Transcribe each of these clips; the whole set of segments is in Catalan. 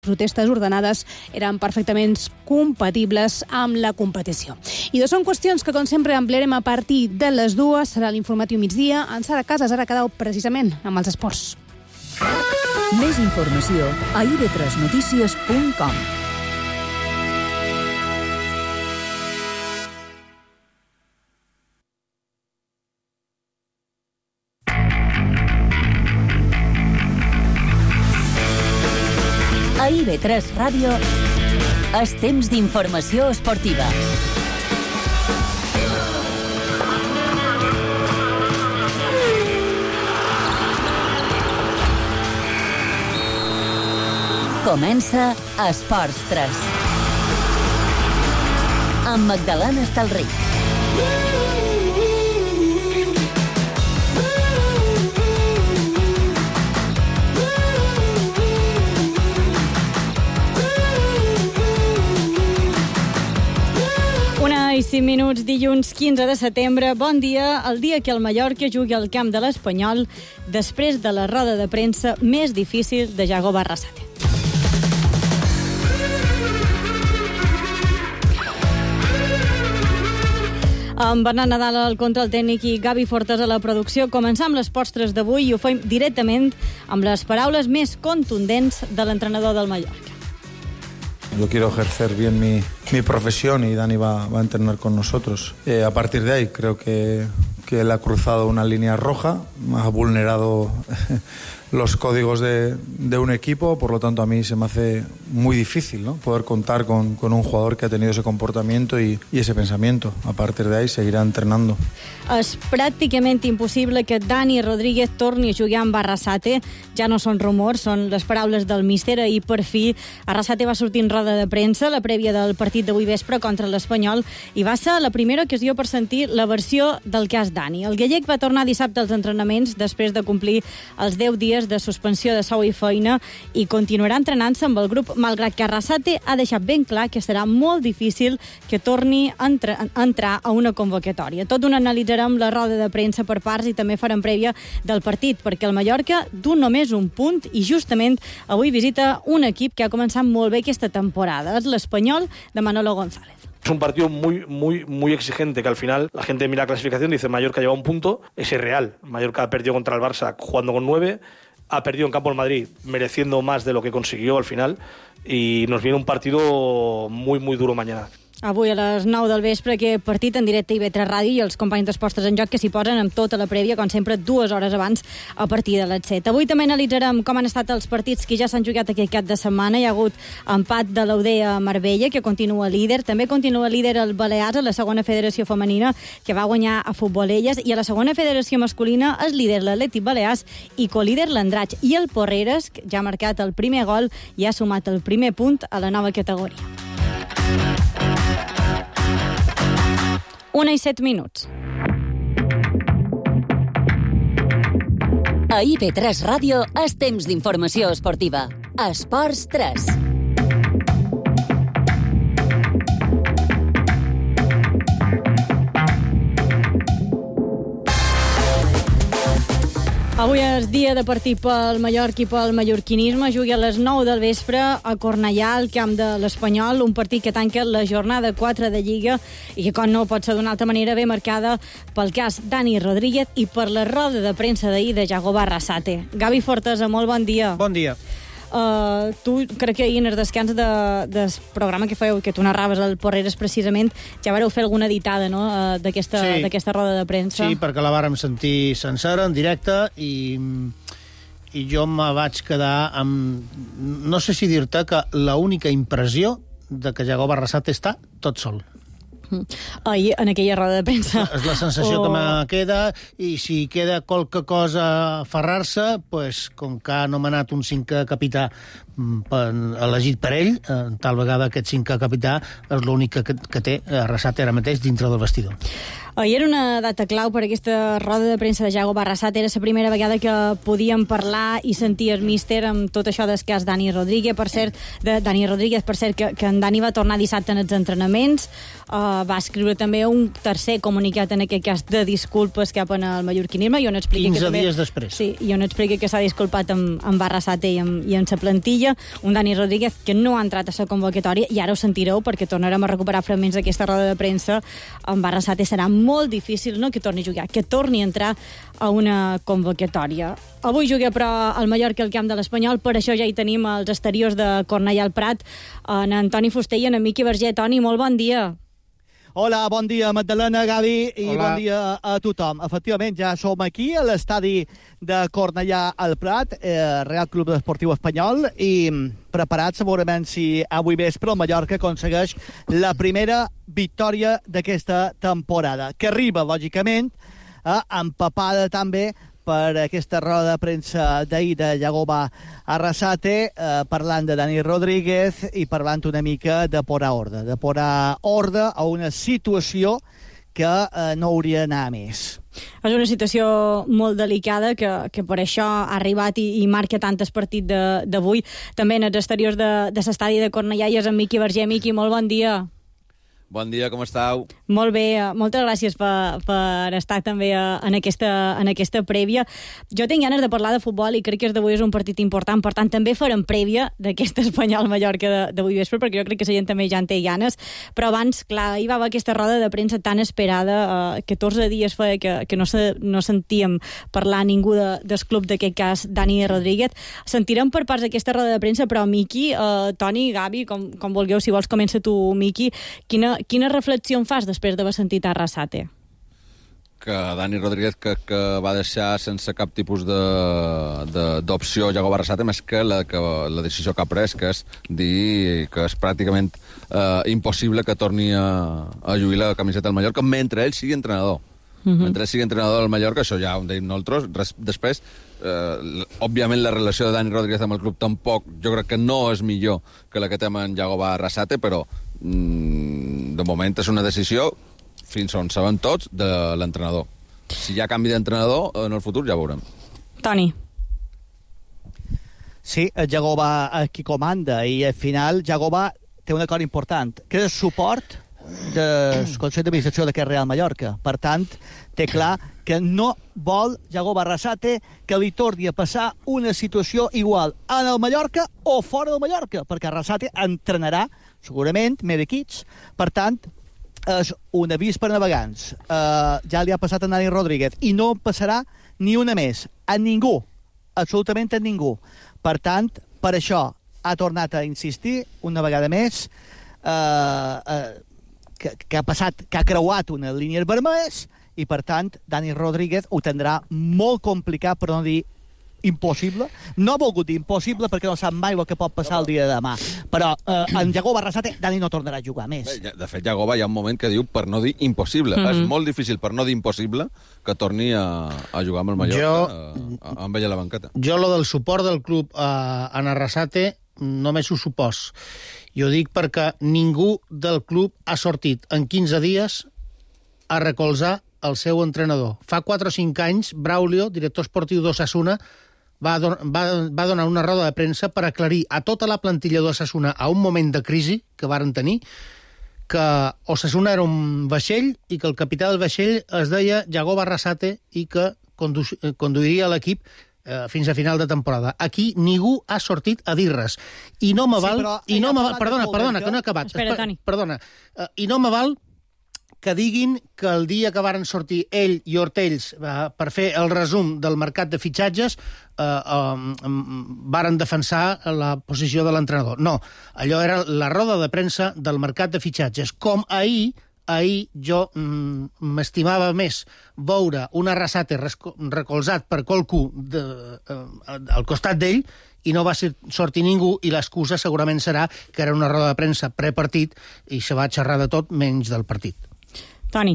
protestes ordenades eren perfectament compatibles amb la competició. I són qüestions que, com sempre, ampliarem a partir de les 2. Serà l'informatiu migdia. En Sara Casas ara quedeu precisament amb els esports. Més informació a ib3notícies.com. A IB3 Ràdio és temps d'informació esportiva. Comença Esports 3. Amb Magdalena Estalric. I 5 minuts, dilluns 15 de setembre. Bon dia, el dia que el Mallorca jugui al camp de l'Espanyol després de la roda de premsa més difícil de Yago Barrasate. Amb Bernat Nadal al control tècnic i Gavi Fortes a la producció, començam les postres d'avui i ho fem directament amb les paraules més contundents de l'entrenador del Mallorca. Yo quiero ejercer bien mi profesión y Dani va a entrenar con nosotros. A partir de ahí creo que él ha cruzado una línea roja, ha vulnerado los códigos de un equipo, por lo tanto a mí se me hace muy difícil, ¿no?, poder contar con un jugador que ha tenido ese comportamiento y ese pensamiento. A partir de ahí seguirá entrenando. És pràcticament impossible que Dani Rodríguez torni a jugar amb Barrasate. Ja no són rumors, són les paraules del míster. I per fi Barrasate va sortir en roda de premsa la prèvia del partit d'avui vespre contra l'Espanyol i va ser la primera ocasió per sentir la versió del cas Dani. El gallec va tornar dissabte als entrenaments després de complir els 10 dies de suspensió de sou i feina i continuarà entrenant-se amb el grup, malgrat que Arrasate ha deixat ben clar que serà molt difícil que torni a entrar a una convocatòria. Tot un analitzarem la roda de premsa per parts i també farem prèvia del partit, perquè el Mallorca du només un punt i justament avui visita un equip que ha començat molt bé aquesta temporada. És l'Espanyol de Manolo González. Es un partido muy exigente, que al final la gente mira la clasificación y dice Mallorca lleva un punto. Ese es real. Mallorca ha perdido contra el Barça jugando con 9, ha perdido en campo del Madrid mereciendo más de lo que consiguió al final y nos viene un partido muy duro mañana. Avui a les 9 del vespre, aquest partit en directe a IB3 Ràdio i els companys d'Esportes en Joc que s'hi posen amb tota la prèvia, com sempre, 2 hores abans a partir de les 7. Avui també analitzarem com han estat els partits que ja s'han jugat aquest cap de setmana. Hi ha hagut empat de l'Auder a Marbella, que continua líder. També continua líder el Balears a la segona federació femenina, que va guanyar a Futbolelles. I a la segona federació masculina és líder l'Atlètic Balears i colíder l'Andratx. I el Porreres, que ja ha marcat el primer gol i ha sumat el primer punt a la nova categoria. 1 i 7 minuts. A IB3 Ràdio és temps d'informació esportiva. Esports 3. Avui és dia de partit pel Mallorca i pel mallorquinisme. Jugui a les 9 del vespre a Cornellà, al camp de l'Espanyol, un partit que tanca la jornada 4 de Lliga i que, com no pot ser d'una altra manera, ve marcada pel cas Dani Rodríguez i per la roda de premsa d'ahir de Yago Barrasate. Gavi Fortes, molt bon dia. Bon dia. Tu, crec que ahir en el descans del programa que fèieu, que tu narraves al Porreres precisament, ja vareu fer alguna editada, no?, d'aquesta roda de premsa. Sí, perquè la vàrem sentir sencera, en directe, i jo me vaig quedar amb... No sé si dir-te que l'única impressió de que Yago Barrasate està tot sol. Ahir, en aquella roda de premsa. És la sensació que me queda, i si queda qualque cosa a aferrar-se, pues, com que ha nomenat un cinquè capità elegit per ell, tal vegada aquest cinquè capità és l'únic que té Arrasate ara mateix dintre del vestidor. Ahir era una data clau per aquesta roda de premsa de Yago Barrasate. Era la primera vegada que podíem parlar i sentir el míster amb tot això del cas Dani Rodríguez. Per cert, que en Dani va tornar dissabte en els entrenaments. Va escriure també un tercer comunicat, en aquest cas de disculpes cap al mallorquinisme, i on explica 15 dies després. Sí, i on explica que s'ha disculpat amb Barrasate i amb la plantilla. Castella, un Dani Rodríguez que no ha entrat a la convocatòria, i ara ho sentireu perquè tornarem a recuperar fragments d'aquesta roda de premsa amb Arrasate. Serà molt difícil no que torni a jugar, que torni a entrar a una convocatòria. Avui juga però el Mallorca al camp de l'Espanyol, per això ja hi tenim els exteriors de Cornellà al Prat, en Antoni Fuster i en Miqui Verger. Toni, molt bon dia. Hola, bon dia, Magdalena, Gavi, i Hola. bon dia a tothom. Efectivament, ja som aquí, a l'estadi de Cornellà al Prat, Real Club Esportiu Espanyol, i preparats segurament si avui vespre el Mallorca aconsegueix la primera victòria d'aquesta temporada, que arriba, lògicament, empapada també per aquesta roda de premsa d'ahir de Yagoba Arrasate, parlant de Dani Rodríguez i parlant una mica de posar ordre a una situació que no hauria d'anar a més. És una situació molt delicada que per això ha arribat i marca tant el partit d'avui. També en els exteriors de l'estadi de Cornellà i és en Miqui Verger. Miqui, molt bon dia. Bon dia, com estàu? Molt bé, moltes gràcies per estar també en aquesta prèvia. Jo tinc ganes de parlar de futbol i crec que d'avui és un partit important, per tant també farem prèvia d'aquest Espanyol-Mallorca d'avui vespre, perquè jo crec que la gent també ja en té ganes, però abans, clar, ahir va haver aquesta roda de premsa tan esperada, 14 dies feia que no sentíem parlar ningú del club, d'aquest cas Dani Rodríguez. Sentirem per parts d'aquesta roda de premsa, però Miqui, Toni, Gavi, com vulgueu, si vols comença tu, Miqui, quina reflexió en fas després d'haver sentit a Arrasate? Que Dani Rodríguez que va deixar sense cap tipus d'opció Yagoba Arrasate, més que la decisió que ha pres, que és dir que és pràcticament impossible que torni a lluir la camiseta del Mallorca mentre ell sigui entrenador. Mentre ell sigui entrenador del Mallorca, això ja ho deim nosaltres. Després, òbviament, la relació de Dani Rodríguez amb el club tampoc, jo crec que no és millor que la que té amb Yagoba Arrasate, però de moment és una decisió, fins on sabem tots, de l'entrenador. Si hi ha canvi d'entrenador, en el futur ja ho veurem. Toni. Sí, el Yagoba qui comanda, i al final Yagoba té un acord important, que és suport del Consell d'Administració d'aquest Real Mallorca. Per tant, té clar que no vol Yagoba Arrasate que li torni a passar una situació igual en el Mallorca o fora del Mallorca, perquè Arrasate entrenarà segurament més equips. Per tant, és un avís per navegants. Ja li ha passat a Dani Rodríguez i no passarà ni una més a ningú, absolutament a ningú. Per tant, per això ha tornat a insistir una vegada més que ha passat, que ha creuat unes línies vermelles, i per tant Dani Rodríguez ho tindrà molt complicat, per no dir impossible. No ha volgut dir impossible perquè no sap mai el que pot passar el dia de demà, però en Yagoba Arrasate Dani no tornarà a jugar més. De fet, Yagoba hi ha un moment que diu per no dir impossible. És molt difícil, per no dir impossible, que torni a jugar amb el Mallorca amb ell a la banqueta. Jo, lo del suport del club en Arrasate, només ho supòs. Jo dic perquè ningú del club ha sortit en 15 dies a recolzar el seu entrenador. Fa 4 o 5 anys, Braulio, director esportiu d'Osasuna, va donar una roda de premsa per aclarir a tota la plantilla d'Osasuna a un moment de crisi que varen tenir que Osasuna era un vaixell i que el capità del vaixell es deia Yagoba Arrasate i que conduiria l'equip fins a final de temporada. Aquí ningú ha sortit a dir res. I no me val... Perdona, que no he acabat. Espera, Toni. Perdona. I no me val que diguin que el dia que varen sortir ell i Hortells per fer el resum del mercat de fitxatges varen defensar la posició de l'entrenador. No, allò era la roda de premsa del mercat de fitxatges. Com ahir jo m'estimava més veure un Arrasate recolzat per qualcú al costat d'ell i no va sortir ningú, i l'excusa segurament serà que era una roda de premsa prepartit i se va xerrar de tot menys del partit. Toni.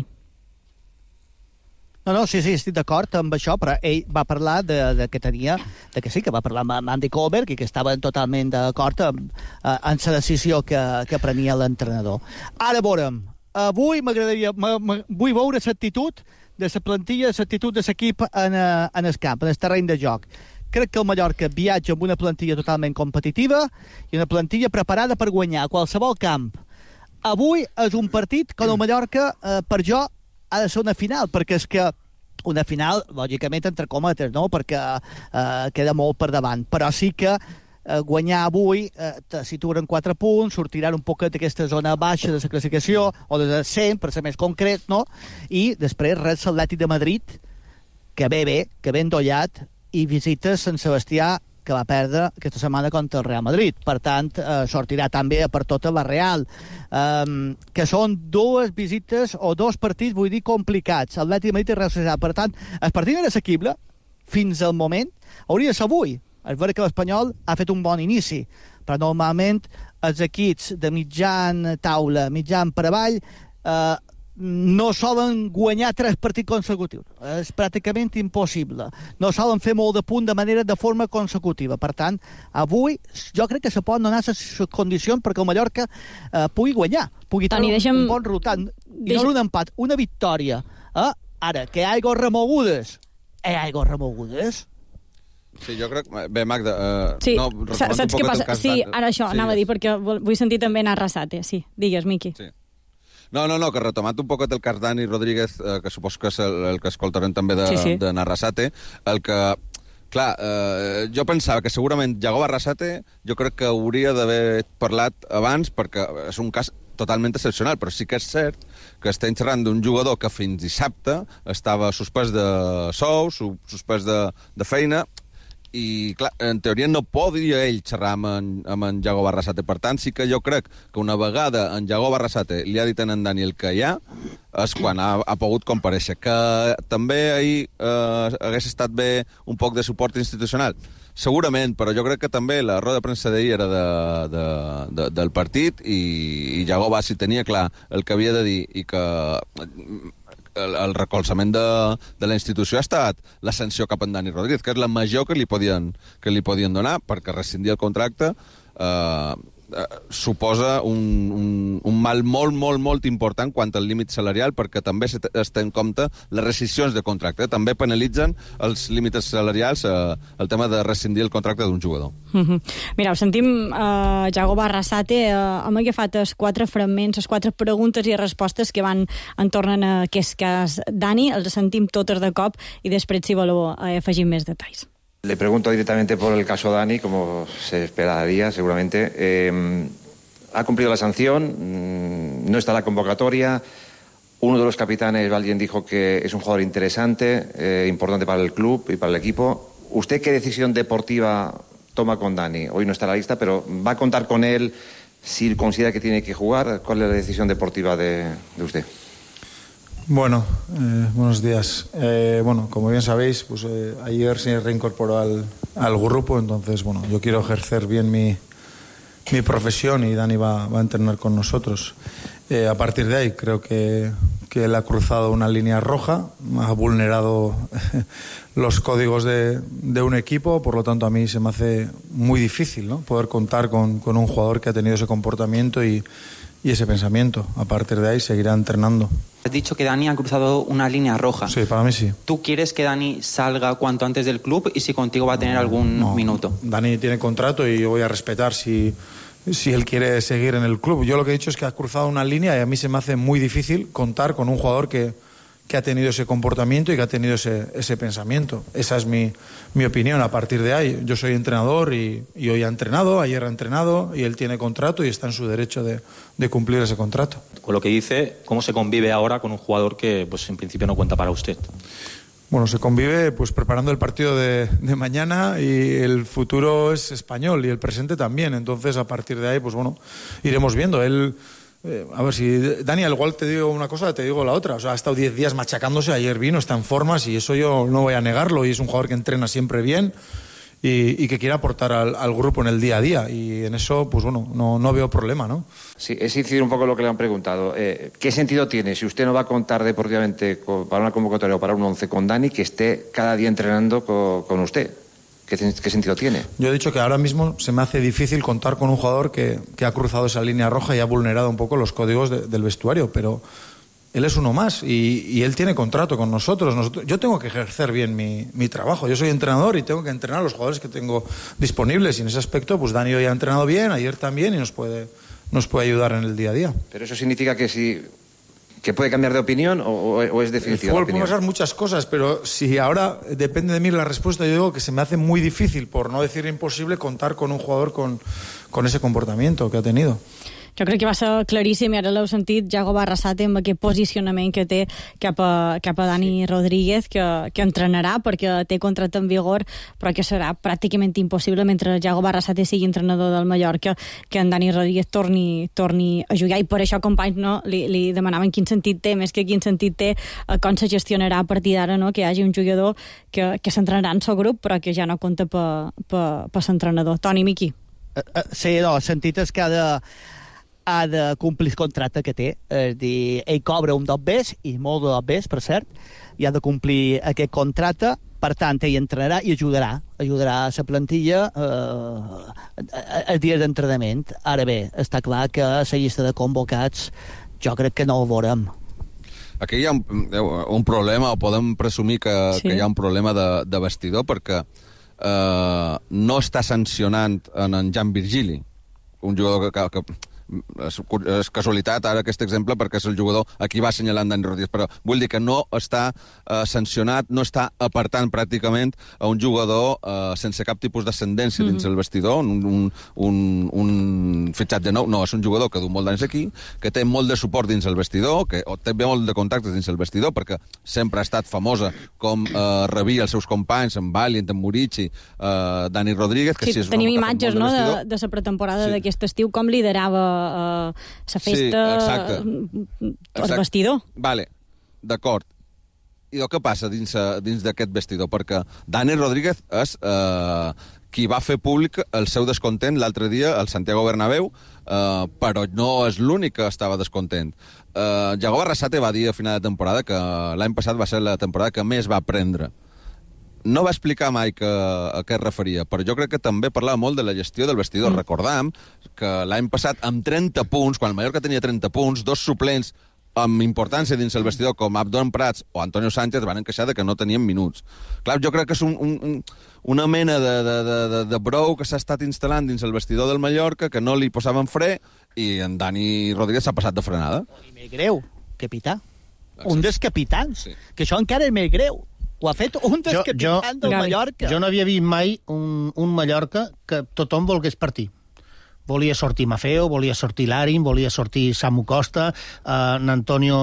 No, sí, estic d'acord amb això, però ell va parlar de que sí, que va parlar amb Andy Kohlberg i que estaven totalment d'acord amb la decisió que prenia l'entrenador. Ara veurem. Avui vull veure l'actitud de la plantilla, l'actitud de l'equip en el camp, en el terreny de joc. Crec que el Mallorca viatja amb una plantilla totalment competitiva i una plantilla preparada per guanyar a qualsevol camp. Avui és un partit que el Mallorca, per jo, ha de ser una final, perquè és que una final, lògicament, entre cometes, no? Perquè queda molt per davant. Però sí que guanyar avui te situen 4 punts, sortiran un poquet d'aquesta zona baixa de la classificació, o de 100, per ser més concret, no? I després res l'Atlètic de Madrid, que ve bé, que ve endollat, i visites Sant Sebastià, que va perdre aquesta setmana contra el Real Madrid. Per tant, sortirà també per tota la Real. Que són 2 visites o 2 partits, vull dir, complicats. Atlètic de Madrid i Real Societat. Per tant, el partit era assequible fins al moment. Hauria de ser avui. És veritat que l'Espanyol ha fet un bon inici, però normalment els equips de mitjan taula, mitjan per avall, no solen guanyar 3 partits consecutius. És pràcticament impossible. No solen fer molt de punt de forma consecutiva. Per tant, avui jo crec que se poden donar les condicions perquè el Mallorca pugui guanyar, pugui tenir un bon resultat. I no un empat, una victòria. Ara, que hi ha aigües remogudes, Sí, jo crec... Bé, Magda... Sí, saps què passa? Sí, ara això, anava a dir, perquè vull sentir també anar Arrasate. Sí, digues, Miqui. Sí. No, que retomant un poquet el cas Dani Rodríguez, que suposo que és el que escoltarem també de Arrasate, el que... Clar, jo pensava que segurament Yagoba Arrasate jo crec que hauria d'haver parlat abans, perquè és un cas totalment excepcional, però sí que és cert que estem xerrant d'un jugador que fins dissabte estava suspès de sou, suspès de feina, i, clar, en teoria no podria ell xerrar amb en Yagoba Arrasate. Per tant, sí que jo crec que una vegada en Yagoba Arrasate li ha dit a en Dani el que hi ha, és quan ha pogut comparèixer. Que també ahir hagués estat bé un poc de suport institucional? Segurament, però jo crec que també la roda de premsa d'ahir era del partit i Yagoba si tenia clar el que havia de dir i que el recolzament de la institució ha estat la sanció cap a en Dani Rodríguez, que és la major que li podien donar, perquè rescindir el contracte suposa un mal molt important quant al límit salarial, perquè també es té en compte les rescissions de contracte. També penalitzen els límits salarials el tema de rescindir el contracte d'un jugador. Mireu, sentim Yagoba Arrasate. Hem agafat els 4 fragments, les 4 preguntes i respostes que van entorn a aquest cas. Dani, els sentim totes de cop i després, si voleu, afegim més detalls. Le pregunto directamente por el caso Dani, como se esperaría seguramente. Ha cumplido la sanción, no está la convocatoria. Uno de los capitanes, alguien dijo que es un jugador interesante, importante para el club y para el equipo. ¿Usted qué decisión deportiva toma con Dani? Hoy no está en la lista, pero ¿va a contar con él si considera que tiene que jugar? ¿Cuál es la decisión deportiva de usted? Bueno, buenos días. Bueno, como bien sabéis, pues ayer se reincorporó al grupo, entonces, bueno, yo quiero ejercer bien mi profesión y Dani va a entrenar con nosotros. A partir de ahí creo que él ha cruzado una línea roja, ha vulnerado los códigos de un equipo, por lo tanto a mí se me hace muy difícil, ¿no?, poder contar con un jugador que ha tenido ese comportamiento y ese pensamiento. A partir de ahí seguirá entrenando. Has dicho que Dani ha cruzado una línea roja. Sí, para mí sí. ¿Tú quieres que Dani salga cuanto antes del club y si contigo va a tener algún minuto? Dani tiene contrato y yo voy a respetar si él quiere seguir en el club. Yo lo que he dicho es que ha cruzado una línea y a mí se me hace muy difícil contar con un jugador que ha tenido ese comportamiento y que ha tenido ese pensamiento. Esa es mi opinión. A partir de ahí, yo soy entrenador y hoy ha entrenado, ayer ha entrenado y él tiene contrato y está en su derecho de cumplir ese contrato. Con lo que dice, ¿cómo se convive ahora con un jugador que pues en principio no cuenta para usted? Bueno, se convive pues preparando el partido de mañana y el futuro es español y el presente también. Entonces, a partir de ahí, pues bueno, iremos viendo. Él... a ver, si Dani, al igual te digo una cosa, te digo la otra. O sea, ha estado 10 días machacándose, ayer vino, está en formas y eso yo no voy a negarlo. Y es un jugador que entrena siempre bien y que quiere aportar al grupo en el día a día. Y en eso, pues bueno, no veo problema, ¿no? Sí, es incidir un poco en lo que le han preguntado. ¿Qué sentido tiene, si usted no va a contar deportivamente para una convocatoria o para un 11 con Dani, que esté cada día entrenando con usted? ¿Qué sentido tiene? Yo he dicho que ahora mismo se me hace difícil contar con un jugador que ha cruzado esa línea roja y ha vulnerado un poco los códigos del vestuario, pero él es uno más y él tiene contrato con nosotros. Yo tengo que ejercer bien mi trabajo. Yo soy entrenador y tengo que entrenar a los jugadores que tengo disponibles y en ese aspecto pues Dani hoy ha entrenado bien, ayer también y nos puede ayudar en el día a día. Pero eso significa que ¿Que puede cambiar de opinión o es definitiva la Puede opinión? pasar muchas cosas, pero si ahora depende de mí la respuesta, yo digo que se me hace muy difícil, por no decir imposible, contar con un jugador con ese comportamiento que ha tenido. Jo crec que va ser claríssim, i ara l'heu sentit, Yago Barrasate amb aquest posicionament que té cap a Dani Rodríguez, que entrenarà perquè té contracte en vigor, però que serà pràcticament impossible mentre Yago Barrasate sigui entrenador del Mallorca que en Dani Rodríguez torni a jugar, i per això, companys, no, li demanaven quin sentit té, més que quin sentit té, com se gestionarà a partir d'ara, no, que hi hagi un jugador que s'entrenarà en el grup però que ja no compta per l'entrenador. Toni, Miqui. Sí, no, el sentit és que ha de complir el contracte que té. És dir, ell cobra un dos bes, i molt de dos bes, per cert, i ha de complir aquest contracte. Per tant, ell entrenarà i ajudarà a la plantilla el dia d'entrenament. Ara bé, està clar que la llista de convocats jo crec que no ho veurem. Aquí hi ha un problema, o podem presumir que hi ha un problema de vestidor, perquè no està sancionant en Jan Virgili, un jugador que és casualitat ara aquest exemple perquè és el jugador a qui va assenyalant Dani Rodríguez, però vull dir que no està sancionat, no està apartant pràcticament a un jugador sense cap tipus d'ascendència dins el vestidor, un fitxat de nou. No, és un jugador que du molt d'anys aquí, que té molt de suport dins el vestidor, que té molt de contactes dins el vestidor, perquè sempre ha estat famosa com rebia els seus companys, en Valiant, en Murici, Dani Rodríguez, que sí, tenim imatges, no?, de la pretemporada d'aquest estiu, com liderava la festa, el vestidor. Vale, d'acord. I el que passa dins d'aquest vestidor? Perquè Dani Rodríguez és qui va fer públic el seu descontent l'altre dia al Santiago Bernabéu, però no és l'únic que estava descontent. Yago Barrasate va dir a final de temporada que l'any passat va ser la temporada que més va aprendre. No va explicar mai a què es referia, però jo crec que també parlava molt de la gestió del vestidor. Recordam que l'any passat, amb 30 punts, quan el Mallorca tenia 30 punts, dos suplents amb importància dins el vestidor, com Abdon Prats o Antonio Sánchez, van queixar que no tenien minuts. Clar, jo crec que és una mena de brou que s'ha estat instal·lant dins el vestidor del Mallorca, que no li posaven fre, i en Dani Rodríguez s'ha passat de frenada. I més greu, capità. Un dels capitans, que això encara és més greu. Ho ha fet un dels capitans del Mallorca. Jo no havia vist mai un Mallorca que tothom volgués partir. Volia sortir Mafeo, volia sortir Larin, volia sortir Samu Costa, en Antonio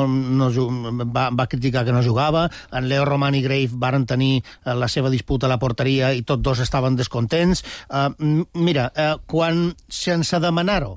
va criticar que no jugava, en Leo Roman i Grave varen tenir la seva disputa a la porteria i tots dos estaven descontents. Mira, quan sense demanar-ho,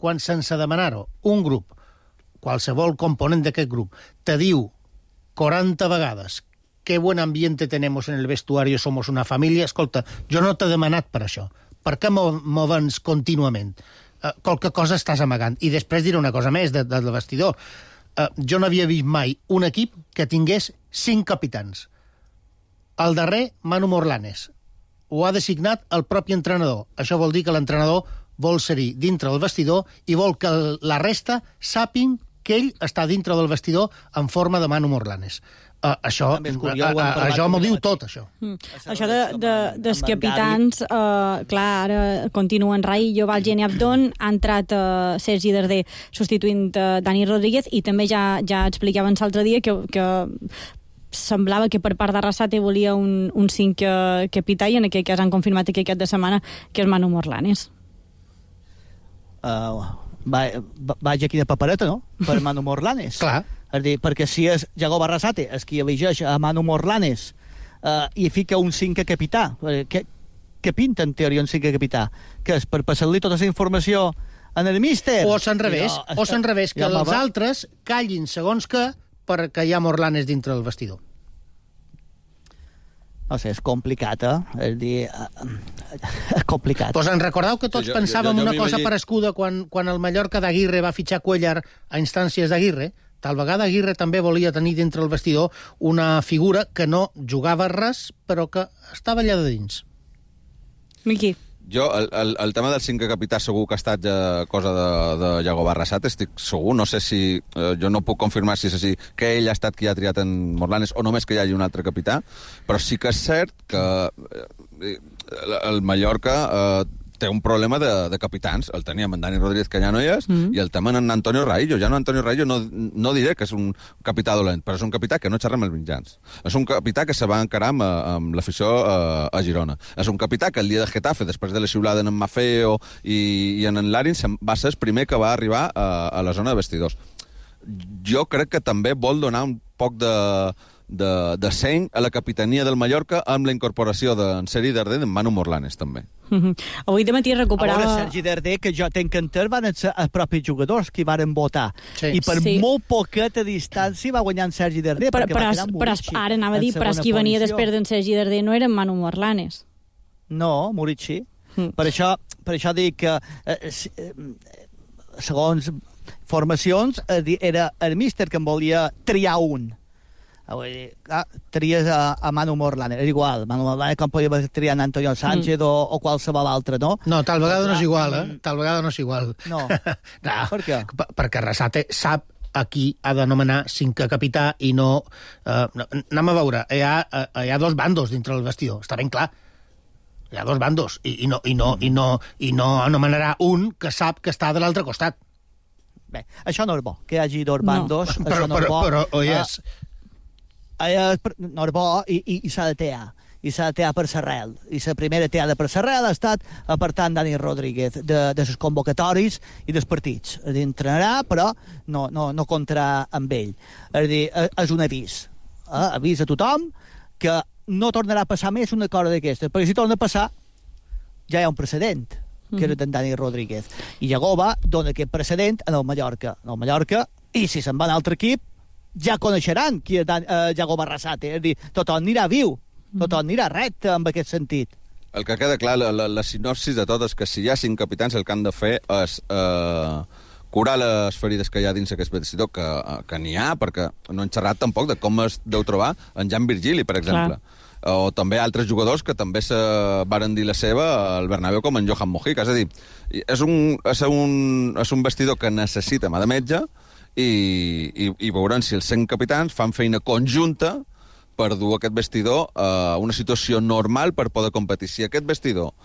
un grup, qualsevol component d'aquest grup, te diu 40 vegades qué buen ambiente tenemos en el vestuario, somos una familia. Escolta, jo no t'he demanat per això. Per què m'ho vens contínuament? Qualque cosa estàs amagant. I després diré una cosa més del vestidor. Jo no havia vist mai un equip que tingués 5 capitans. El darrer, Manu Morlanes. Ho ha designat el propi entrenador. Això vol dir que l'entrenador vol ser-hi dintre del vestidor i vol que la resta sàpiguen que ell està dintre del vestidor en forma de Manu Morlanes. Això m'ho diu tot, això. Això dels capitans, clar, ara continuen Raillo, Valgen i Abdon, ha entrat Sergi Darder substituint Dani Rodríguez, i també ja explicaven l'altre dia que semblava que per part de Arrasate volia un cinquè capità, i en aquest cas han confirmat aquest cap de setmana que és Manu Morlanes. Vaja, quina papereta, no?, per Manu Morlanes. Clar. És dir, perquè si és Yago Barrasate és qui elegeix a Manu Morlanes i fica un cinquè capità, què pinta en teoria un cinquè capità? Que és per passar-li tota la informació en el míster? O s'en revés, que els altres callin segons perquè hi ha Morlanes dintre del vestidor. No sé, és complicat, És dir, és complicat. Pues en recordeu que tots pensàvem una cosa parescuda quan el Mallorca d'Aguirre va fitxar Cuellar a instàncies d'Aguirre. Tal vegada Aguirre també volia tenir dintre el vestidor una figura que no jugava res, però que estava allà de dins. Miqui. Jo, el tema del cinquè capità segur que ha estat cosa de Yago Barrasate, estic segur, no sé si... jo no puc confirmar si és així, que ell ha estat qui ha triat en Morlanes o només que hi hagi un altre capità, però sí que és cert que el Mallorca té un problema de capitans. El teníem en Dani Rodríguez, que ja no hi és, i el temen en Antonio Raillo. Ja no Antonio Raillo no diré que és un capità dolent, però és un capità que no xerra amb els mitjans. És un capità que se va encarar amb l'afició a Girona. És un capità que el dia de Getafe, després de la xiulada en Maffeo i en Larin, va ser el primer que va arribar a la zona de vestidors. Jo crec que també vol donar un poc de seny a la capitania del Mallorca amb la incorporació d'en Sergi Darder i d'en Manu Morlanes, també. Avui de matí recuperava... A veure, Sergi Darder, que jo tenc entès, van ser els propis jugadors que hi varen votar. Sí. I per molt poqueta distància va guanyar en Sergi Darder, perquè va quedar Murici. Ara anava a dir, però qui venia després d'en Sergi Darder no era en Manu Morlanes. No, Murici. Per això dic que, segons formacions, era el míster que en volia triar un. Tries a Manu Morlanes, és igual, Manu Morlanes com podia triar en Antonio Sánchez o qualsevol altre, no? No, tal vegada no és igual, tal vegada no és igual. No. No. Per què? Perquè Arrasate sap a qui ha de nomenar cinquè capità i no... anem a veure, hi ha dos bandos dintre el vestidor, està ben clar. Hi ha dos bandos i no anomenarà un que sap que està de l'altre costat. Bé, això no és bo, que hi hagi dos bandos, això no és bo. Però és... no és bo i s'ha de tear. I s'ha de tear per s'arrel. I la primera teada per s'arrel ha estat apartant Dani Rodríguez de les convocatoris i dels partits. Entrenarà, però no comptarà amb ell. És a dir, és un avís. Avís a tothom que no tornarà a passar més una cosa d'aquestes, perquè si torna a passar ja hi ha un precedent, que era d'en Dani Rodríguez. I Jagoba dona aquest precedent en el Mallorca. En el Mallorca, i si se'n va a un altre equip, ja coneixeran qui és Jagoba Arrasate. És a dir, tothom anirà viu, tothom anirà recte en aquest sentit. El que queda clar, la sinopsis de tot és que si hi ha 5 capitans, el que han de fer és curar les ferides que hi ha dins aquest vestidor, que n'hi ha, perquè no hem xerrat tampoc de com es deu trobar en Jan Virgili, per exemple. Clar. O també altres jugadors que també se varen dir la seva al Bernabéu, com en Johan Mojica. És a dir, és un vestidor que necessita mà de metge i veurem si els 5 capitans fan feina conjunta per dur aquest vestidor a una situació normal per poder competir. Si aquest vestidor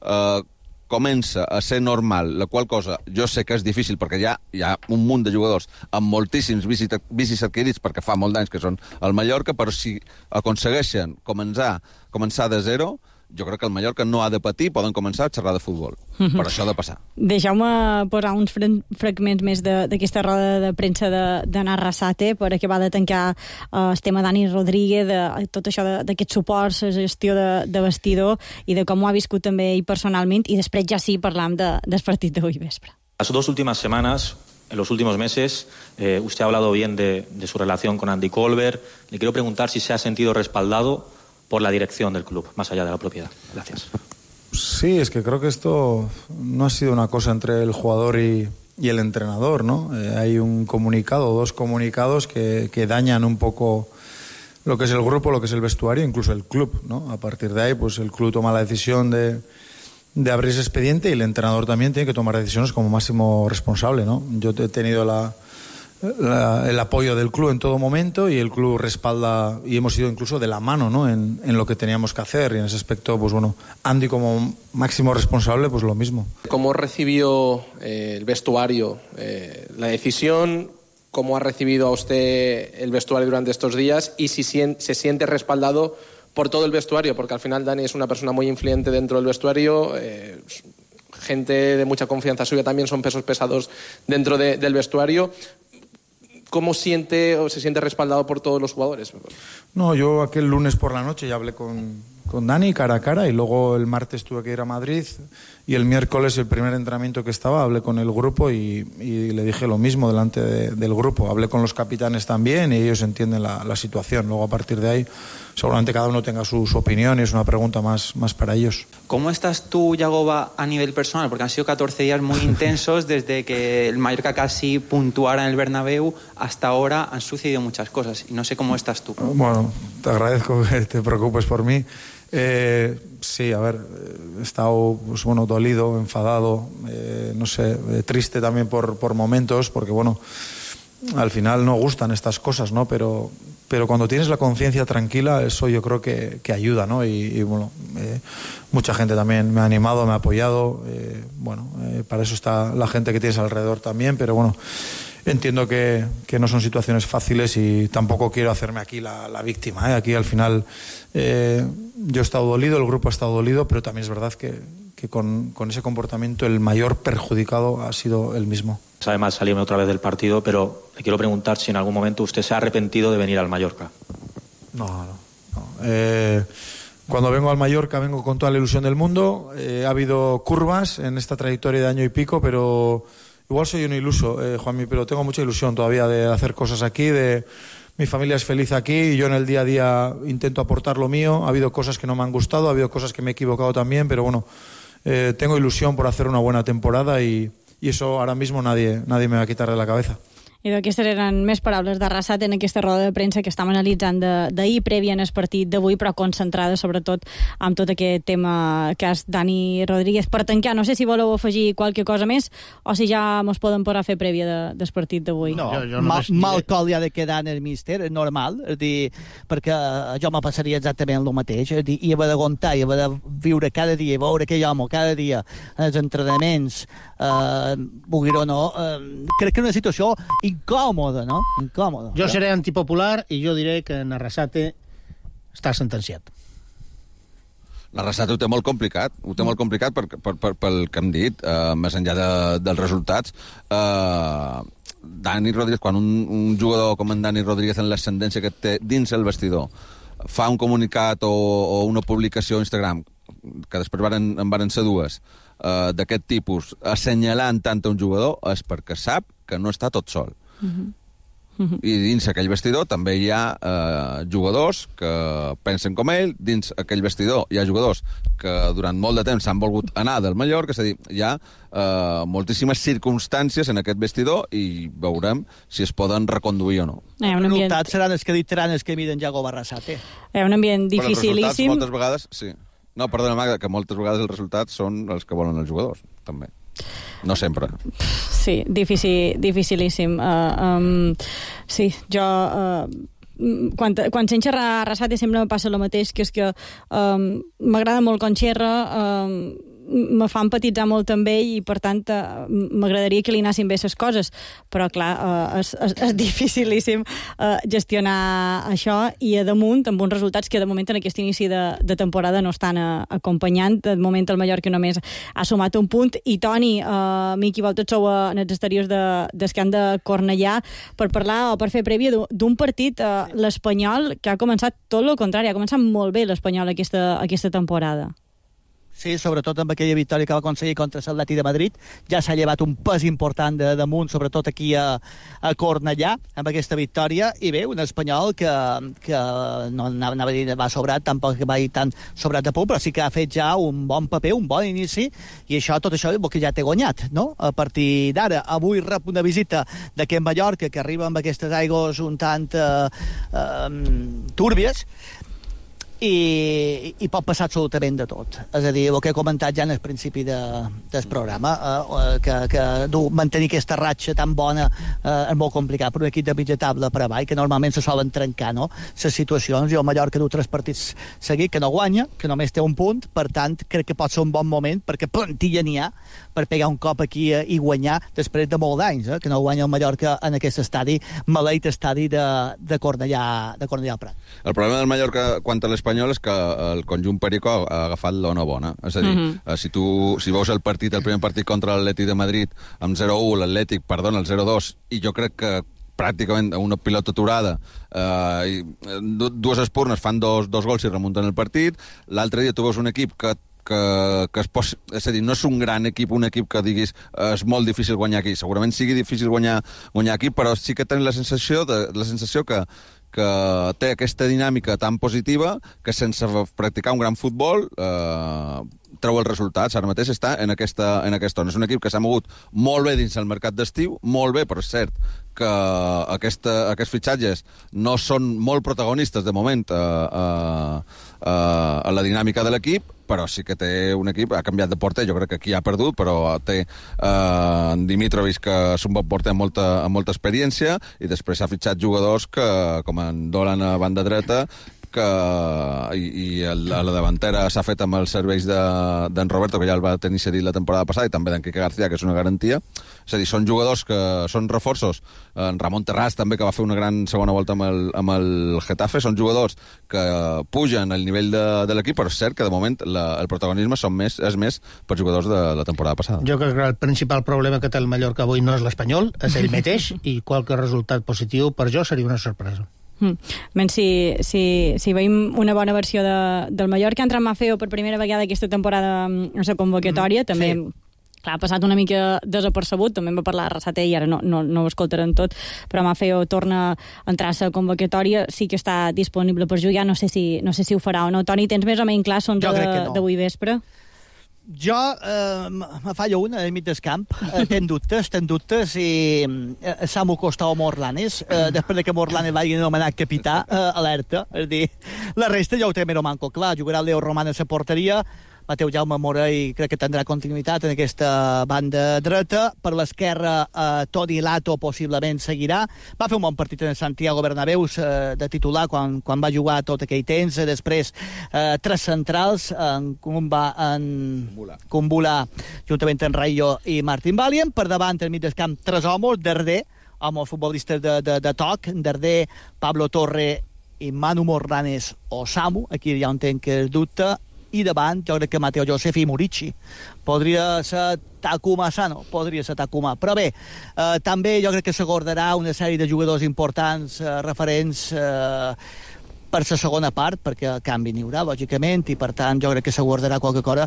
comença a ser normal, la qual cosa jo sé que és difícil perquè hi ha un munt de jugadors amb moltíssims vicis adquirits perquè fa molt d'anys que són al Mallorca, però si aconsegueixen començar de zero, jo crec que el Mallorca no ha de patir, poden començar a xerrar de futbol. Però això ha de passar. Deixeu-me posar uns fragments més d'aquesta roda de premsa d'en Arrasate per acabar de tancar el tema Dani Rodríguez, tot això d'aquest suport, la gestió de vestidor i de com ho ha viscut també ell personalment, i després ja sí parlam del partit d'avui vespre. Las 2 últimas semanas, en los últimos meses, usted ha hablado bien de su relación con Andy Colbert. Le quiero preguntar si se ha sentido respaldado por la dirección del club, más allá de la propiedad. Gracias. Sí, es que creo que esto no ha sido una cosa entre el jugador y el entrenador, ¿no? Hay un comunicado, 2 comunicados que dañan un poco lo que es el grupo, lo que es el vestuario, incluso el club, ¿no? A partir de ahí, pues el club toma la decisión de abrir ese expediente y el entrenador también tiene que tomar decisiones como máximo responsable, ¿no? Yo he tenido el apoyo del club en todo momento y el club respalda y hemos ido incluso de la mano, ¿no? en lo que teníamos que hacer y en ese aspecto, pues bueno, Andy como máximo responsable, pues lo mismo. ¿Cómo recibió el vestuario la decisión? ¿Cómo ha recibido a usted el vestuario durante estos días? Y si se siente respaldado por todo el vestuario, porque al final Dani es una persona muy influyente dentro del vestuario, gente de mucha confianza suya también son pesos pesados dentro del vestuario. ¿Cómo siente o se siente respaldado por todos los jugadores? No, yo aquel lunes por la noche ya hablé con Dani cara a cara y luego el martes tuve que ir a Madrid y el miércoles, el primer entrenamiento que estaba, hablé con el grupo y le dije lo mismo delante del grupo. Hablé con los capitanes también y ellos entienden la situación. Luego a partir de ahí seguramente cada uno tenga su opinión y es una pregunta más para ellos. ¿Cómo estás tú, Jagoba, a nivel personal? Porque han sido 14 días muy intensos desde que el Mallorca casi puntuara en el Bernabéu hasta ahora. Han sucedido muchas cosas y no sé cómo estás tú. Bueno, te agradezco que te preocupes por mí. Sí, a ver, he estado pues, bueno, dolido, enfadado, no sé, triste también por momentos, porque bueno, al final no gustan estas cosas, ¿no? Pero pero cuando tienes la conciencia tranquila, eso yo creo que ayuda, ¿no? Y bueno, mucha gente también me ha animado, me ha apoyado, para eso está la gente que tienes alrededor también, pero bueno, entiendo que no son situaciones fáciles y tampoco quiero hacerme aquí la víctima, ¿eh? Aquí al final yo he estado dolido, el grupo ha estado dolido, pero también es verdad que con ese comportamiento el mayor perjudicado ha sido él mismo. Sabe mal salirme otra vez del partido, pero le quiero preguntar si en algún momento usted se ha arrepentido de venir al Mallorca. No. Cuando vengo al Mallorca vengo con toda la ilusión del mundo. Ha habido curvas en esta trayectoria de año y pico, pero igual soy un iluso, Juanmi, pero tengo mucha ilusión todavía de hacer cosas aquí, mi familia es feliz aquí y yo en el día a día intento aportar lo mío. Ha habido cosas que no me han gustado, ha habido cosas que me he equivocado también, pero bueno, tengo ilusión por hacer una buena temporada y eso ahora mismo nadie me va a quitar de la cabeza. I aquestes eren més paraules d'Arrasate en aquesta roda de premsa que estàvem analitzant d'ahir, prèvia en el partit d'avui, però concentrada sobretot amb tot aquest tema que és Dani Rodríguez. Per tancar, no sé si voleu afegir qualque cosa més o si ja mos poden parar a fer prèvia del partit d'avui. No, mal col ja de quedar en el míster, és normal, és dir, perquè jo me passaria exactament el mateix, és dir, i haver d'aguantar, i haver de viure cada dia, veure aquell home cada dia en els entrenaments, vulguir o no, crec que és una situació incòmoda, no? Incòmoda. Jo seré antipopular i jo diré que en Arrasate està sentenciat. L'Arrasate ho té molt complicat, pel que hem dit, més enllà dels resultats. Dani Rodríguez, quan un jugador com en Dani Rodríguez en l'ascendència que té dins el vestidor fa un comunicat o una publicació a Instagram, que després en van ser dues, d'aquest tipus, assenyalant tant a un jugador, és perquè sap que no està tot sol. I dins aquell vestidor també hi ha jugadors que pensen com ell, dins aquell vestidor hi ha jugadors que durant molt de temps s'han volgut anar del Mallorca, és a dir, hi ha moltíssimes circumstàncies en aquest vestidor i veurem si es poden reconduir o no. Els resultats seran els que dictaran els que miden Yago Arrasate. És un ambient dificilíssim. Però els resultats moltes vegades, sí. No, perdona, Magda, que moltes vegades els resultats són els que volen els jugadors, també. No sempre. Sí, dificilíssim. Sí, jo... Quan sent xerrar Arrasate sempre me passa el mateix, que és que m'agrada molt quan xerra, me fa empatitzar molt amb ell i, per tant, m'agradaria que li anessin bé les coses. Però, clar, és dificilíssim gestionar això i, a damunt, amb uns resultats que, de moment, en aquest inici de temporada no estan acompanyant. De moment, el Mallorca només ha sumat un punt. I, Toni, Miqui, vosaltres sou en els exteriors del camp de Cornellà per parlar o per fer prèvia d'un partit, l'Espanyol, que ha començat tot el contrari. Ha començat molt bé l'Espanyol aquesta temporada. Sí, sobretot amb aquella victòria que va aconseguir contra l'Atlètic de Madrid. Ja s'ha llevat un pes important de damunt, sobretot aquí a Cornellà, amb aquesta victòria. I bé, un Espanyol que no anava a dir va sobrat, tampoc va ir tan sobrat de punt, però sí que ha fet ja un bon paper, un bon inici, i tot això que ja té guanyat, no? A partir d'ara, avui rep una visita d'aquest Mallorca, que arriba amb aquestes aigües un tant túrbies, i pot passar absolutament de tot. És a dir, el que he comentat ja en el principi del programa, que mantenir aquesta ratxa tan bona és molt complicat per un equip de mitja taula per avall, que normalment se solen trencar, no?, les situacions. Jo, el Mallorca du 3 partits seguits, que no guanya, que només té un punt, per tant, crec que pot ser un bon moment, perquè plantilla n'hi ha per pegar un cop aquí i guanyar després de molt d'anys, que no guanya el Mallorca en aquest estadi, maleït estadi de Cornellà al Prat. El problema del Mallorca quant a l'Espanyol és que el conjunt perico ha agafat l'ona bona. És a dir, si veus el primer partit contra l'Atlètic de Madrid amb 0-1, l'Atlètic, perdona, el 0-2, i jo crec que pràcticament una pilota aturada, dues espurnes fan dos gols i remunten el partit. L'altre dia tu veus un equip que és a dir, no és un gran equip, un equip que diguis és molt difícil guanyar aquí. Segurament sigui difícil guanyar aquí, però sí que tens la sensació que té aquesta dinàmica tan positiva que sense practicar un gran futbol treu els resultats. Ara mateix està en aquesta ona. És un equip que s'ha mogut molt bé dins el mercat d'estiu, molt bé, però és cert que aquests fitxatges no són molt protagonistes de moment a la dinàmica de l'equip, però sí que té un equip, ha canviat de porter, jo crec que aquí ha perdut, però té Dimitrovic, que és un bon porter amb molta experiència, i després s'ha fitxat jugadors que, com en Dolan a banda dreta, i a la davantera s'ha fet amb els serveis d'en Roberto, que ja el va tenir cedit la temporada passada, i també d'en Quique García, que és una garantia. És a dir, són jugadors que són reforços. En Ramon Terràs també, que va fer una gran segona volta amb el Getafe, són jugadors que pugen el nivell de l'equip, però és cert que de moment el protagonisme és més per jugadors de la temporada passada. Jo crec que el principal problema que té el Mallorca avui no és l'Espanyol, és ell mateix, i qualque resultat positiu per jo seria una sorpresa. Si veiem una bona versió del Mallorca, entra Maffeo per primera vegada aquesta temporada en la convocatòria, també... Sí. Clar, ha passat una mica desapercebut, també em va parlar Arrasate i ara no ho escoltaran tot, però Maffeo torna a entrar a la convocatòria, sí que està disponible per jugar, no sé si ho farà o no. Toni, tens més o menys clar son d'avui vespre? Jo me fallo una al mig del camp. Ten dubtes i Samu Costa o Morlanes, després que Morlanes vagi anomenat capità, alerta. És dir, la resta ja ho té Mero Manco clar. Jugarà Leo Roman a la porteria, Mateu Jaume Morell crec que tindrà continuïtat en aquesta banda dreta. Per l'esquerra, Toni Lato possiblement seguirà. Va fer un bon partit en Santiago Bernabéu de titular quan va jugar tot aquell temps. Després, tres centrals, Kumbula, juntament amb Rayo i Martín Valien. Per davant, al mig del camp, tres homes, Darder, home futbolistes de toc, Darder, Pablo Torre i Manu Morlanes o Samu, aquí ja entenc que es dubte, i davant jo crec que Mateo Josef i Murici. Podria ser Takuma Sano, però bé, també jo crec que s'acordarà una sèrie de jugadors importants, referents per la segona part, perquè el canvi n'hi haurà, lògicament, i per tant jo crec que s'acordarà qualque cosa.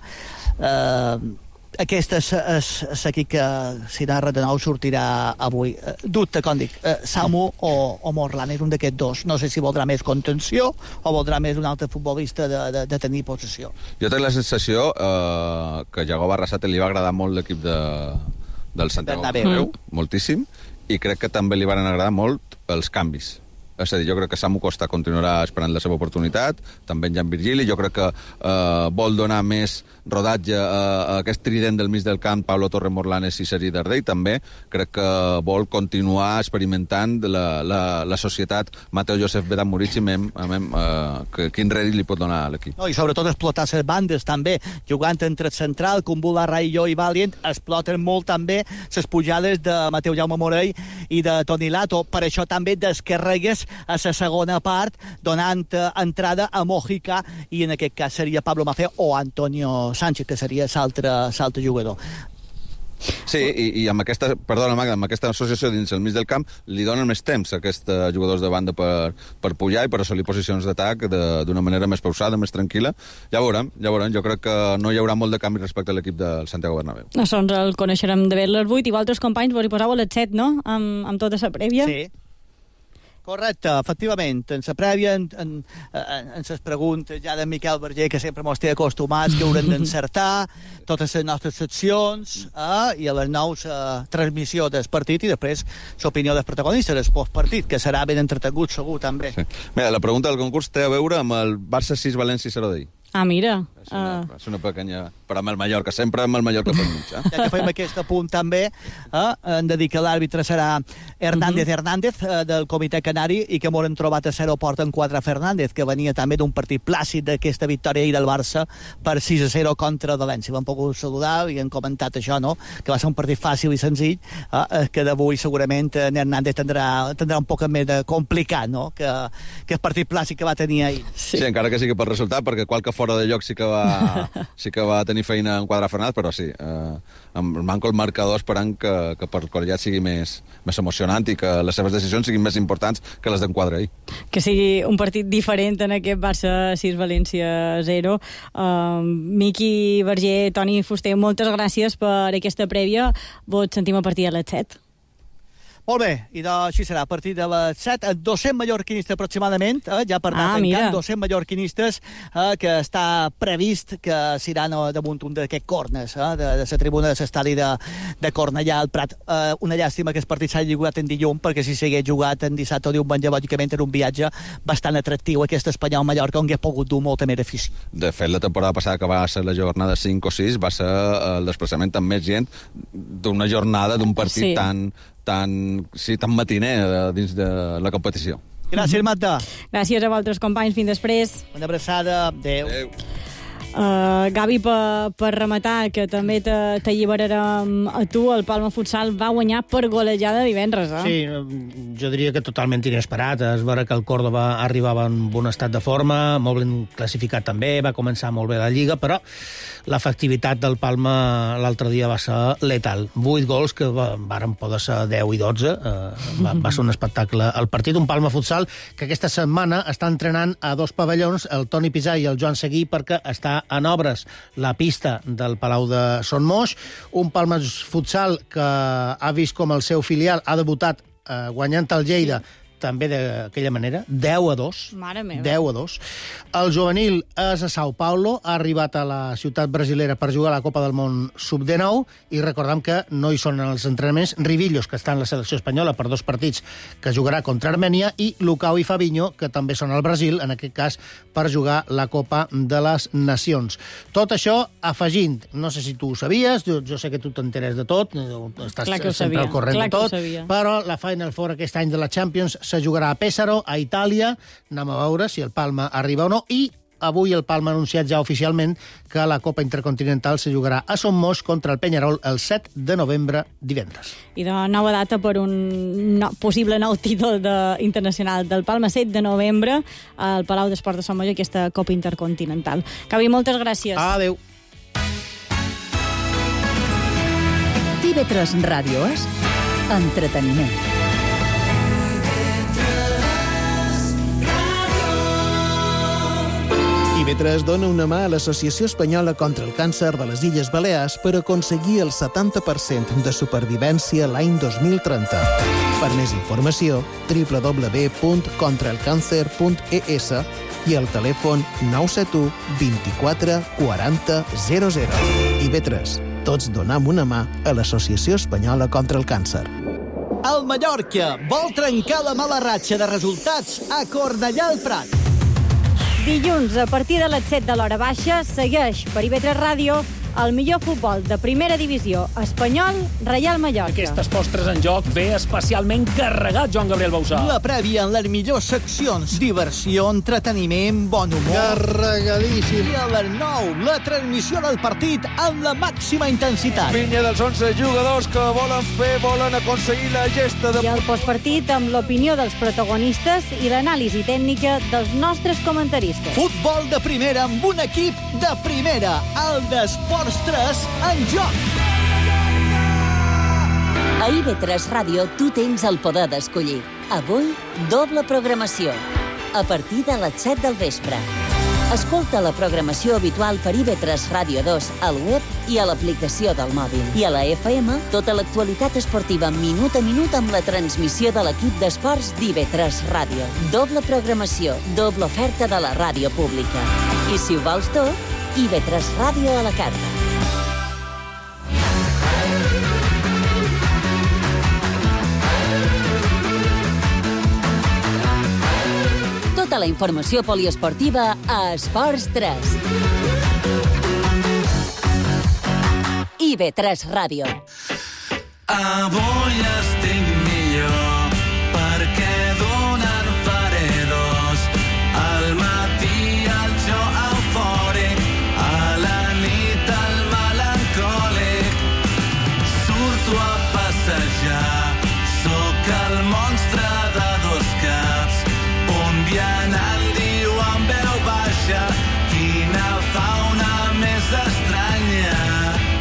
Aquesta és l'equip que, si narra de nou, sortirà avui. Dubte, com dic, Samu o Morlan és un d'aquests dos. No sé si voldrà més contenció o voldrà més un altre futbolista de tenir possessió. Jo tinc la sensació que a Jacob Arrasate li va agradar molt l'equip del Santiago Bernabéu, moltíssim, i crec que també li van agradar molt els canvis. És a dir, jo crec que Samu Costa continuarà esperant la seva oportunitat, també en Jan Virgili. Jo crec que vol donar més rodatge a aquest trident del mig del camp, Pablo Torre, Morlanes i Sergi Darder, i també crec que vol continuar experimentant la societat Mateo Josef Vedat Murici, quin rèdit li pot donar a l'equip. No, i sobretot explotar les bandes també, jugant entre el central, Kumbula, Rayo i Valient, exploten molt també les pujades de Mateu Jaume Morell i de Toni Lato. Per això també descarregues a la segona part, donant entrada a Mojica, i en aquest cas seria Pablo Maffeo o Antonio Sánchez, que seria l'altre jugador. Sí, i amb aquesta, perdona Magda, amb aquesta associació dins el mig del camp li donen més temps a aquests jugadors de banda per pujar i per assolir posicions d'atac d'una manera més pausada, més tranquil·la. Ja veurem. Jo crec que no hi haurà molt de canvi respecte a l'equip del Santiago Bernabéu. Doncs el coneixerem de bé les 8 i vosaltres, companys, vos hi posàveu a les 7, no? Amb tota la prèvia. Sí. Correcte, efectivament. En la prèvia, en les preguntes ja de Miquel Verger, que sempre mos té acostumats, que haurem d'encertar, totes les nostres seccions, i a les 9 transmissió del partit i després l'opinió dels protagonistes del postpartit, que serà ben entretingut, segur, també. Sí. Mira, la pregunta del concurs té a veure amb el Barça 6 València 0 d'ahir. Ah, mira. És una pequeña... Però amb el Mallorca, sempre amb el Mallorca per mig. Ja que fem aquest apunt també, hem de dir que l'àrbitre serà Hernández del Comitè Canari, i que m'ho han trobat a l'aeroport en Quadra Fernández, que venia també d'un partit plàcid d'aquesta victòria ahir del Barça per 6-0 contra València. Vam pogut saludar i hem comentat això, no? Que va ser un partit fàcil i senzill, que d'avui segurament Hernández tindrà un poc més de complicat, no? Que el partit plàcid que va tenir ahir. Sí, encara que sigui pel resultat, perquè qualque fora de lloc sí que va tenir feina en Quadra Fernández, però sí, amb manco el marcador esperant que per Corellat sigui més emocionant i que les seves decisions siguin més importants que les d'en Quadra ahir. Que sigui un partit diferent en aquest Barça 6 València 0. Miqui Verger, Toni Fuster, moltes gràcies per aquesta prèvia. Vos sentim a partir de les 7. Molt bé, i així serà, a partir de les 7, 200 mallorquinistes aproximadament, ja per anar tancant, 200 mallorquinistes que està previst que s'iran damunt un d'aquests cornes, de la tribuna de l'estadi de Cornellà al Prat. Una llàstima que el partit s'ha jugat en dilluns, perquè si s'hagués jugat en dissabte o diumenge, lògicament era un viatge bastant atractiu aquest Espanyol-Mallorca, on hauria pogut dur molta més afició. De fet, la temporada passada, que va ser la jornada 5 o 6, va ser el desplaçament amb més gent d'una jornada, d'un partit tan matiner dins de la competició. Gràcies, Magda. Gràcies a vosaltres, companys. Fins després. Una abraçada. Adéu. Gavi, per rematar, que també t'alliberarem a tu, el Palma Futsal va guanyar per golejada divendres, Sí, jo diria que totalment inesperat. Es veure que el Córdoba arribava en bon estat de forma, molt ben classificat també, va començar molt bé la Lliga, però l'efectivitat del Palma l'altre dia va ser letal. 8 gols, que varen poder ser 10 i 12. Va ser un espectacle. El partit, un Palma Futsal, que aquesta setmana està entrenant a 2 pavellons, el Toni Pisà i el Joan Seguí, perquè està en obres la pista del Palau de Son Moix. Un Palma Futsal que ha vist com el seu filial ha debutat guanyant el Lleida, també d'aquella manera, 10-2. Mare meva. 10-2. El juvenil és a Sao Paulo, ha arribat a la ciutat brasilera per jugar a la Copa del Món Sub-19, i recordem que no hi són en els entrenaments Rivillos, que està en la selecció espanyola per 2 partits, que jugarà contra Armènia, i Lucao i Fabinho, que també són al Brasil, en aquest cas per jugar la Copa de les Nacions. Tot això afegint, no sé si tu ho sabies, jo sé que tu t'enteres de tot, estàs sempre al corrent de tot, però la Final Four aquest any de la Champions se jugarà a Pèssaro, a Itàlia. Anem a veure si el Palma arriba o no. I avui el Palma ha anunciat ja oficialment que la Copa Intercontinental se jugarà a Son Moix contra el Peñarol el 7 de novembre, divendres. I de nova data per un possible nou títol internacional del Palma, 7 de novembre, al Palau d'Esports de Son Moix, aquesta Copa Intercontinental. Cavi, moltes gràcies. Adéu. TV3 Ràdio és entreteniment. TV3 dona una mà a l'Associació Espanyola contra el Càncer de les Illes Balears per aconseguir el 70% de supervivència l'any 2030. Per més informació, www.contraelcancer.es i el telèfon 971 24 40 00. TV3. Tots donem una mà a l'Associació Espanyola contra el Càncer. El Mallorca vol trencar la mala ratxa de resultats a Cornellà al Prat. Dilluns, a partir de les 7 de l'hora baixa, segueix per IB3 Ràdio el millor futbol de primera divisió espanyol, Reial Mallorca. Aquestes postres en joc ve especialment carregat, Joan Gabriel Bausà. La prèvia en les millors seccions. Diversió, entreteniment, bon humor. Carregadíssim. I a les 9, la transmissió del partit amb la màxima intensitat. Pinya dels 11 jugadors que volen aconseguir la gesta de... I el postpartit amb l'opinió dels protagonistes i l'anàlisi tècnica dels nostres comentaristes. Futbol de primera amb un equip de primera. El d'Esports 3 en joc. A IB3 Ràdio tu tens el poder d'escollir. Avui, doble programació. A partir de les 7 del vespre. Escolta la programació habitual per IB3 Ràdio 2 al web i a l'aplicació del mòbil. I a la FM, tota l'actualitat esportiva minut a minut amb la transmissió de l'equip d'esports d'IB3 Ràdio. Doble programació, doble oferta de la ràdio pública. I si ho vols tot, IB3 Ràdio a la carta. Tota la informació poliesportiva a Esports 3. IB3 Ràdio. Avui estic millor perquè donar faré dos. Al matí el jo eufòric, a la nit el melancòlic. Surto a passejar, sóc el monstre de dos caps. Un vianant diu amb veu baixa, quina fauna més estranya. 1:30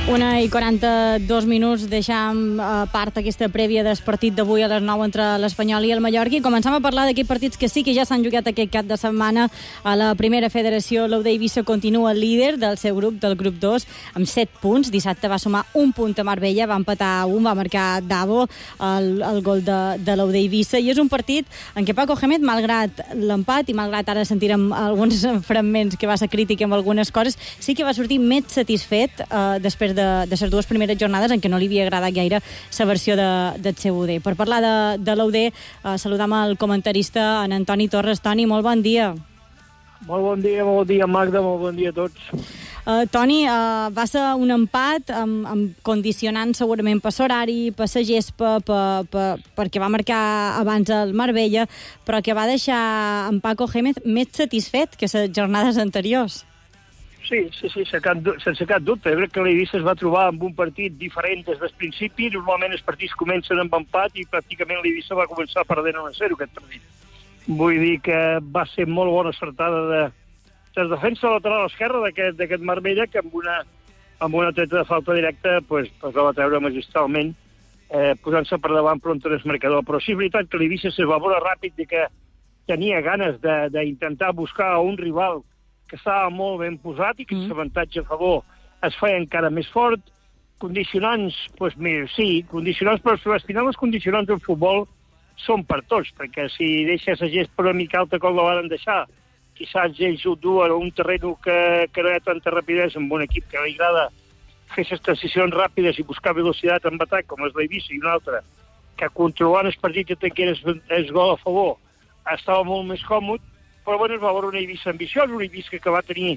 1:42 minuts, deixam a part aquesta prèvia del partit d'avui a les 9 entre l'Espanyol i el Mallorca i començam a parlar d'aquests partits que sí que ja s'han jugat aquest cap de setmana a la primera federació. L'Aude Eivissa continua líder del seu grup, del grup 2, amb 7 punts. Dissabte va sumar un punt a Marbella, va empatar un, va marcar Davo el gol de l'Aude Eivissa, i és un partit en què Paco Gémez, malgrat l'empat i malgrat ara sentirem alguns fragments que va ser crític amb algunes coses, sí que va sortir més satisfet després de les dues primeres jornades en què no li havia agradat gaire la versió del seu UD. Per parlar de l'UD, saludam el comentarista, en Antoni Torres. Toni, molt bon dia. Molt bon dia, Magda, molt bon dia a tots. Toni, va ser un empat amb condicionant segurament per l'horari, per la gespa, perquè va marcar abans el Marbella, però que va deixar en Paco Gémez més satisfet que les jornades anteriors. Sí, sense cap dubte. Jo crec que l'Eivissa es va trobar amb un partit diferent des del principi. Normalment els partits comencen amb empat i pràcticament l'Eivissa va començar perdent 1-0 aquest partit. Vull dir que va ser molt bona acertada de defensa lateral esquerra d'aquest Marbella, que amb una treta de falta directa pues la va treure magistralment, posant-se per davant pront al marcador. Però sí és veritat que l'Eivissa es va veure ràpid i que tenia ganes d'intentar buscar un rival que estava molt ben posat i que l'avantatge a favor es feia encara més fort. Condicionants, doncs sí, condicionants, però al final els condicionants del futbol són per tots, perquè si deixes la gespa una mica alta com la van deixar, quizás ells ho duen a un terreny que no hi ha tanta rapidesa amb un equip que li agrada fer les transicions ràpides i buscar velocitat en atac, com és l'Eivissa, i un altre, que controlant els partits i tenint el gol a favor estava molt més còmode. Però bueno, es va veure una Eivissa ambiciosa, una Eivissa que va tenir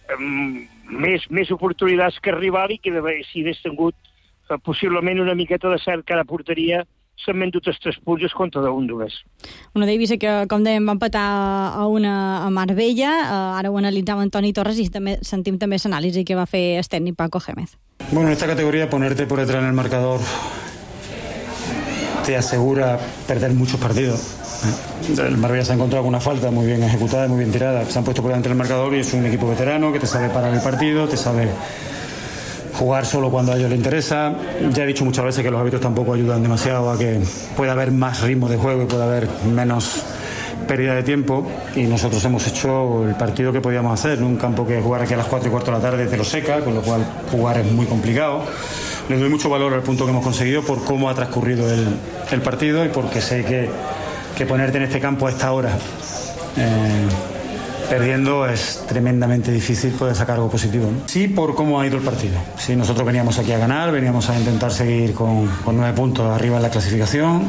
més oportunitats que rival i que si hagués tingut possiblement una miqueta de cert cara a porteria s'han vendut els 3 punts contra d'un només. Una Eivissa que, com dèiem, va empatar a Marbella. Ara ho analitzava Antoni Torres i també sentim també l'anàlisi que va fer el tècnic Paco Gémez. Bueno, en esta categoría ponerte por detrás en el marcador te asegura perder muchos partidos. El Marbella se ha encontrado con una falta muy bien ejecutada, muy bien tirada. Se han puesto por delante del marcador y es un equipo veterano que te sabe parar el partido, te sabe jugar solo cuando a ellos les interesa. Ya he dicho muchas veces que los árbitros tampoco ayudan demasiado a que pueda haber más ritmo de juego y pueda haber menos pérdida de tiempo, y nosotros hemos hecho el partido que podíamos hacer en un campo que jugar aquí a las 4:15 de la tarde te lo seca, con lo cual jugar es muy complicado. Le doy mucho valor al punto que hemos conseguido por cómo ha transcurrido el partido y porque sé que ponerte en este campo a esta hora perdiendo es tremendamente difícil poder sacar algo positivo, ¿no? Sí, por cómo ha ido el partido. Sí, nosotros veníamos aquí a ganar, veníamos a intentar seguir con 9 puntos arriba en la clasificación,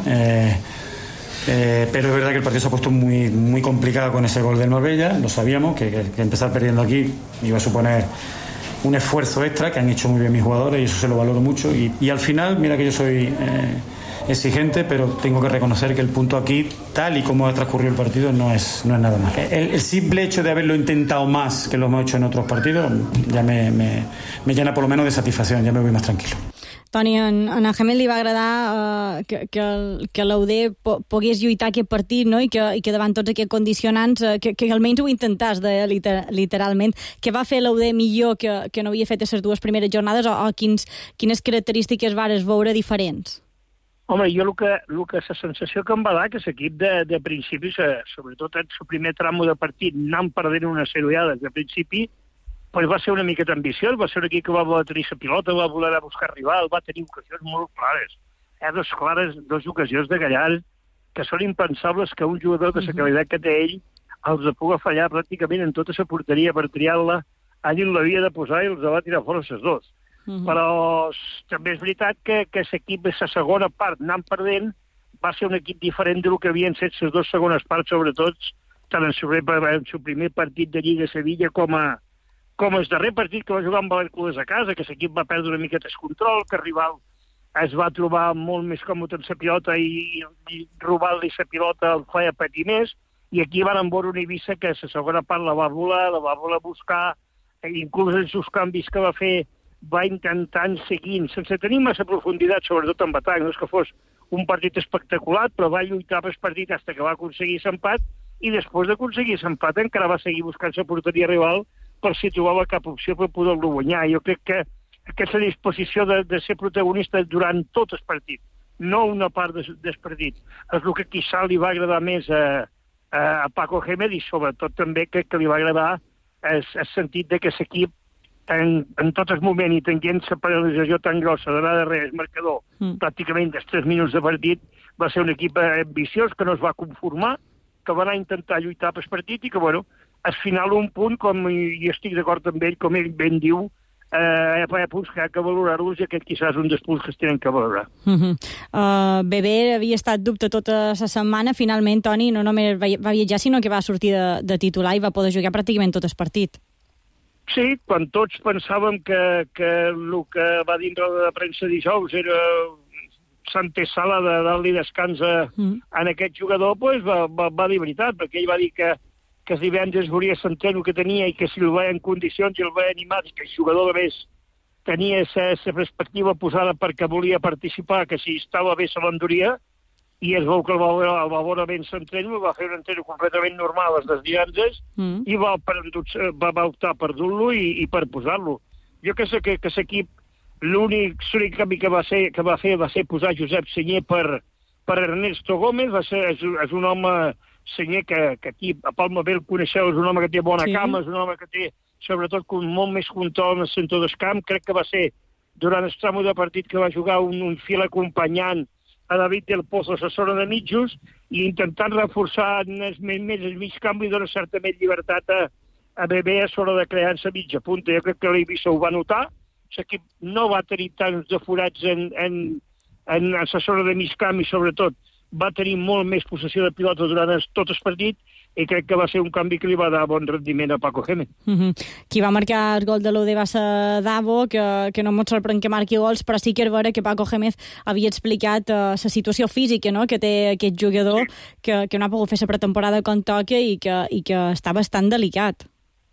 pero es verdad que el partido se ha puesto muy, muy complicado con ese gol del Marbella. Lo sabíamos, que empezar perdiendo aquí iba a suponer un esfuerzo extra que han hecho muy bien mis jugadores y eso se lo valoro mucho. Y al final, mira que yo soy exigente, pero tengo que reconocer que el punto aquí, tal y como ha transcurrido el partido, no es nada mal. El simple hecho de haberlo intentado más que lo hemos hecho en otros partidos ya me llena por lo menos de satisfacción, ya me voy más tranquilo. Toni, a Gémez li va agradar que l'UD pogués lluitar aquest partit, no? I que davant tots aquests condicionants que almenys ho intentàs, literalment. Què va fer l'UD millor que no havia fet a les dues primeres jornades o quines característiques vares veure diferents? Home, jo la sensació que em va dar que l'equip de principi, sobretot en el primer tramo de partit, anant perdent unes seriades de principi, pues va ser una miqueta ambiciós, va ser un equip que va voler tenir la pilota, va voler anar a buscar rival, va tenir ocasions molt clares. Dos ocasions de Gallar que són impensables que un jugador de la qualitat que té ell els pugui fallar pràcticament en tota la porteria per triar-la. Allí l'havia de posar i els va tirar fora les dos. Però també és veritat que l'equip de la segona part, anant perdent, va ser un equip diferent del que havien set les dues segones parts, sobretot tant en el primer partit de Lliga Sevilla com el darrer partit que va jugar amb Valències a casa, que l'equip va perdre una miqueta el control, que el rival es va trobar molt més còmode amb la pilota i robar-li la pilota el feia patir més, i aquí van veure una Eivissa que la segona part la va voler buscar, inclús els seus canvis que va fer va intentant seguint, sense tenir massa profunditat, sobretot en atac. No és que fos un partit espectacular, però va lluitar per partit fins que va aconseguir l'empat, i després d'aconseguir l'empat encara va seguir buscant la porteria rival per si trobava cap opció per poder-lo guanyar. Jo crec que aquesta disposició de ser protagonista durant tot el partit, no una part del partit. És el que quizà li va agradar més a Paco Gémez i sobretot també que li va agradar el sentit de que l'equip en tot el moment i tenint la paralització tan grossa d'anar darrere el marcador pràcticament dels 3 minuts de partit, va ser un equip ambiciós que no es va conformar, que va anar a intentar lluitar pel partit i que, bueno, al final un punt, i estic d'acord amb ell, com ell ben diu, hi ha punts que ha que valorar-los i aquest quizás és un dels punts que es tenen que valorar. Bebé havia estat dubte tota la setmana, finalment Toni no només va viatjar, sinó que va sortir de titular i va poder jugar pràcticament tot el partit. Sí, quan tots pensàvem que el que va dir en roda de premsa dijous era s'antesala de dar-li descans a aquest jugador, doncs va dir veritat, perquè ell va dir que el divendres veuria l'entreno que tenia i que si el veia en condicions i el veia animat i que el jugador, a més, tenia la perspectiva posada perquè volia participar, que si estava bé se l'enduria, i es veu que el va veure bé en l'entreno, va fer un entreno completament normal els dels divendres i va optar per dur-lo i per posar-lo. Jo que sé que l'equip, l'únic canvi que va fer va ser posar Josep Senyer per Ernesto Gómez, és un home Senyer que aquí a Palma bé el coneixeu, és un home que té bona cama, és un home que té sobretot molt més control en el centre del camp. Crec que va ser durant el tram de partit que va jugar un fil acompanyant a David del Pozo a la zona de mitjos i intentant reforçar més el mig camp i donar certament llibertat a Bebé a l'hora de crear la mitja punta. Jo crec que l'Eivissa ho va notar. L'equip no va tenir tants de forats en la zona de mig camp i sobretot va tenir molt més possessió de pilota durant tot el partit i crec que va ser un canvi que li va dar bon rendiment a Paco Gémez. Qui va marcar el gol de l'UD va ser Davo, que no mos sorprèn que marqui gols, però sí que és vera que Paco Gémez havia explicat la situació física que té aquest jugador, que no ha pogut fer la pretemporada com toca i que està bastant delicat.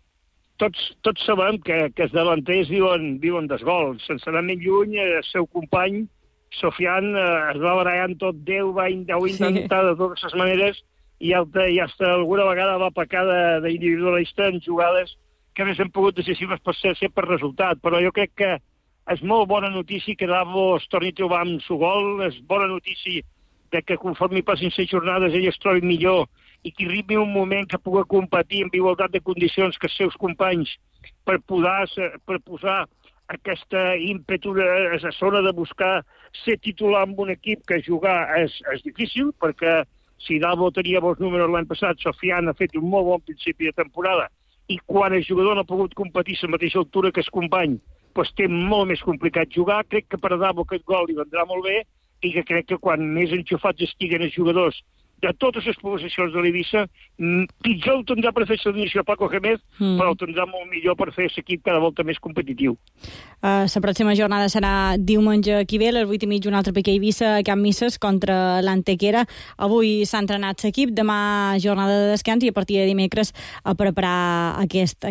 Tots sabem que els davanters viuen dels gols. Sense anar més lluny, el seu company Sofian es va barallar amb tot Déu, va intentar de totes les maneres i hasta alguna vegada va pecar d'individualista en jugades que haguessin pogut decisives per ser per resultat. Però jo crec que és molt bona notícia que Davo es torni a trobar amb el gol, és bona notícia que conforme passin les jornades ell es trobi millor i que arribi un moment que pugui competir en igualtat de condicions que els seus companys per posar aquesta ímpetu a la zona de buscar ser titular amb un equip que jugar és difícil, perquè si Davo tenia bons números l'any passat, Sofian ha fet un molt bon principi de temporada i quan el jugador no ha pogut competir a la mateixa altura que el company, doncs té molt més complicat jugar. Crec que per Davo aquest gol li vendrà molt bé i que crec que quan més enxufats estiguen els jugadors de totes les posicions de l'Eivissa, pitjor ho tindrà per fer l'inici a Paco Gémez, però ho tindrà molt millor per fer l'equip cada volta més competitiu. La pròxima jornada serà diumenge que ve, a les 8:30, un altre Piqué Eivissa a Can Misses contra l'Antequera. Avui s'ha entrenat l'equip, demà jornada de descans i a partir de dimecres a preparar aquesta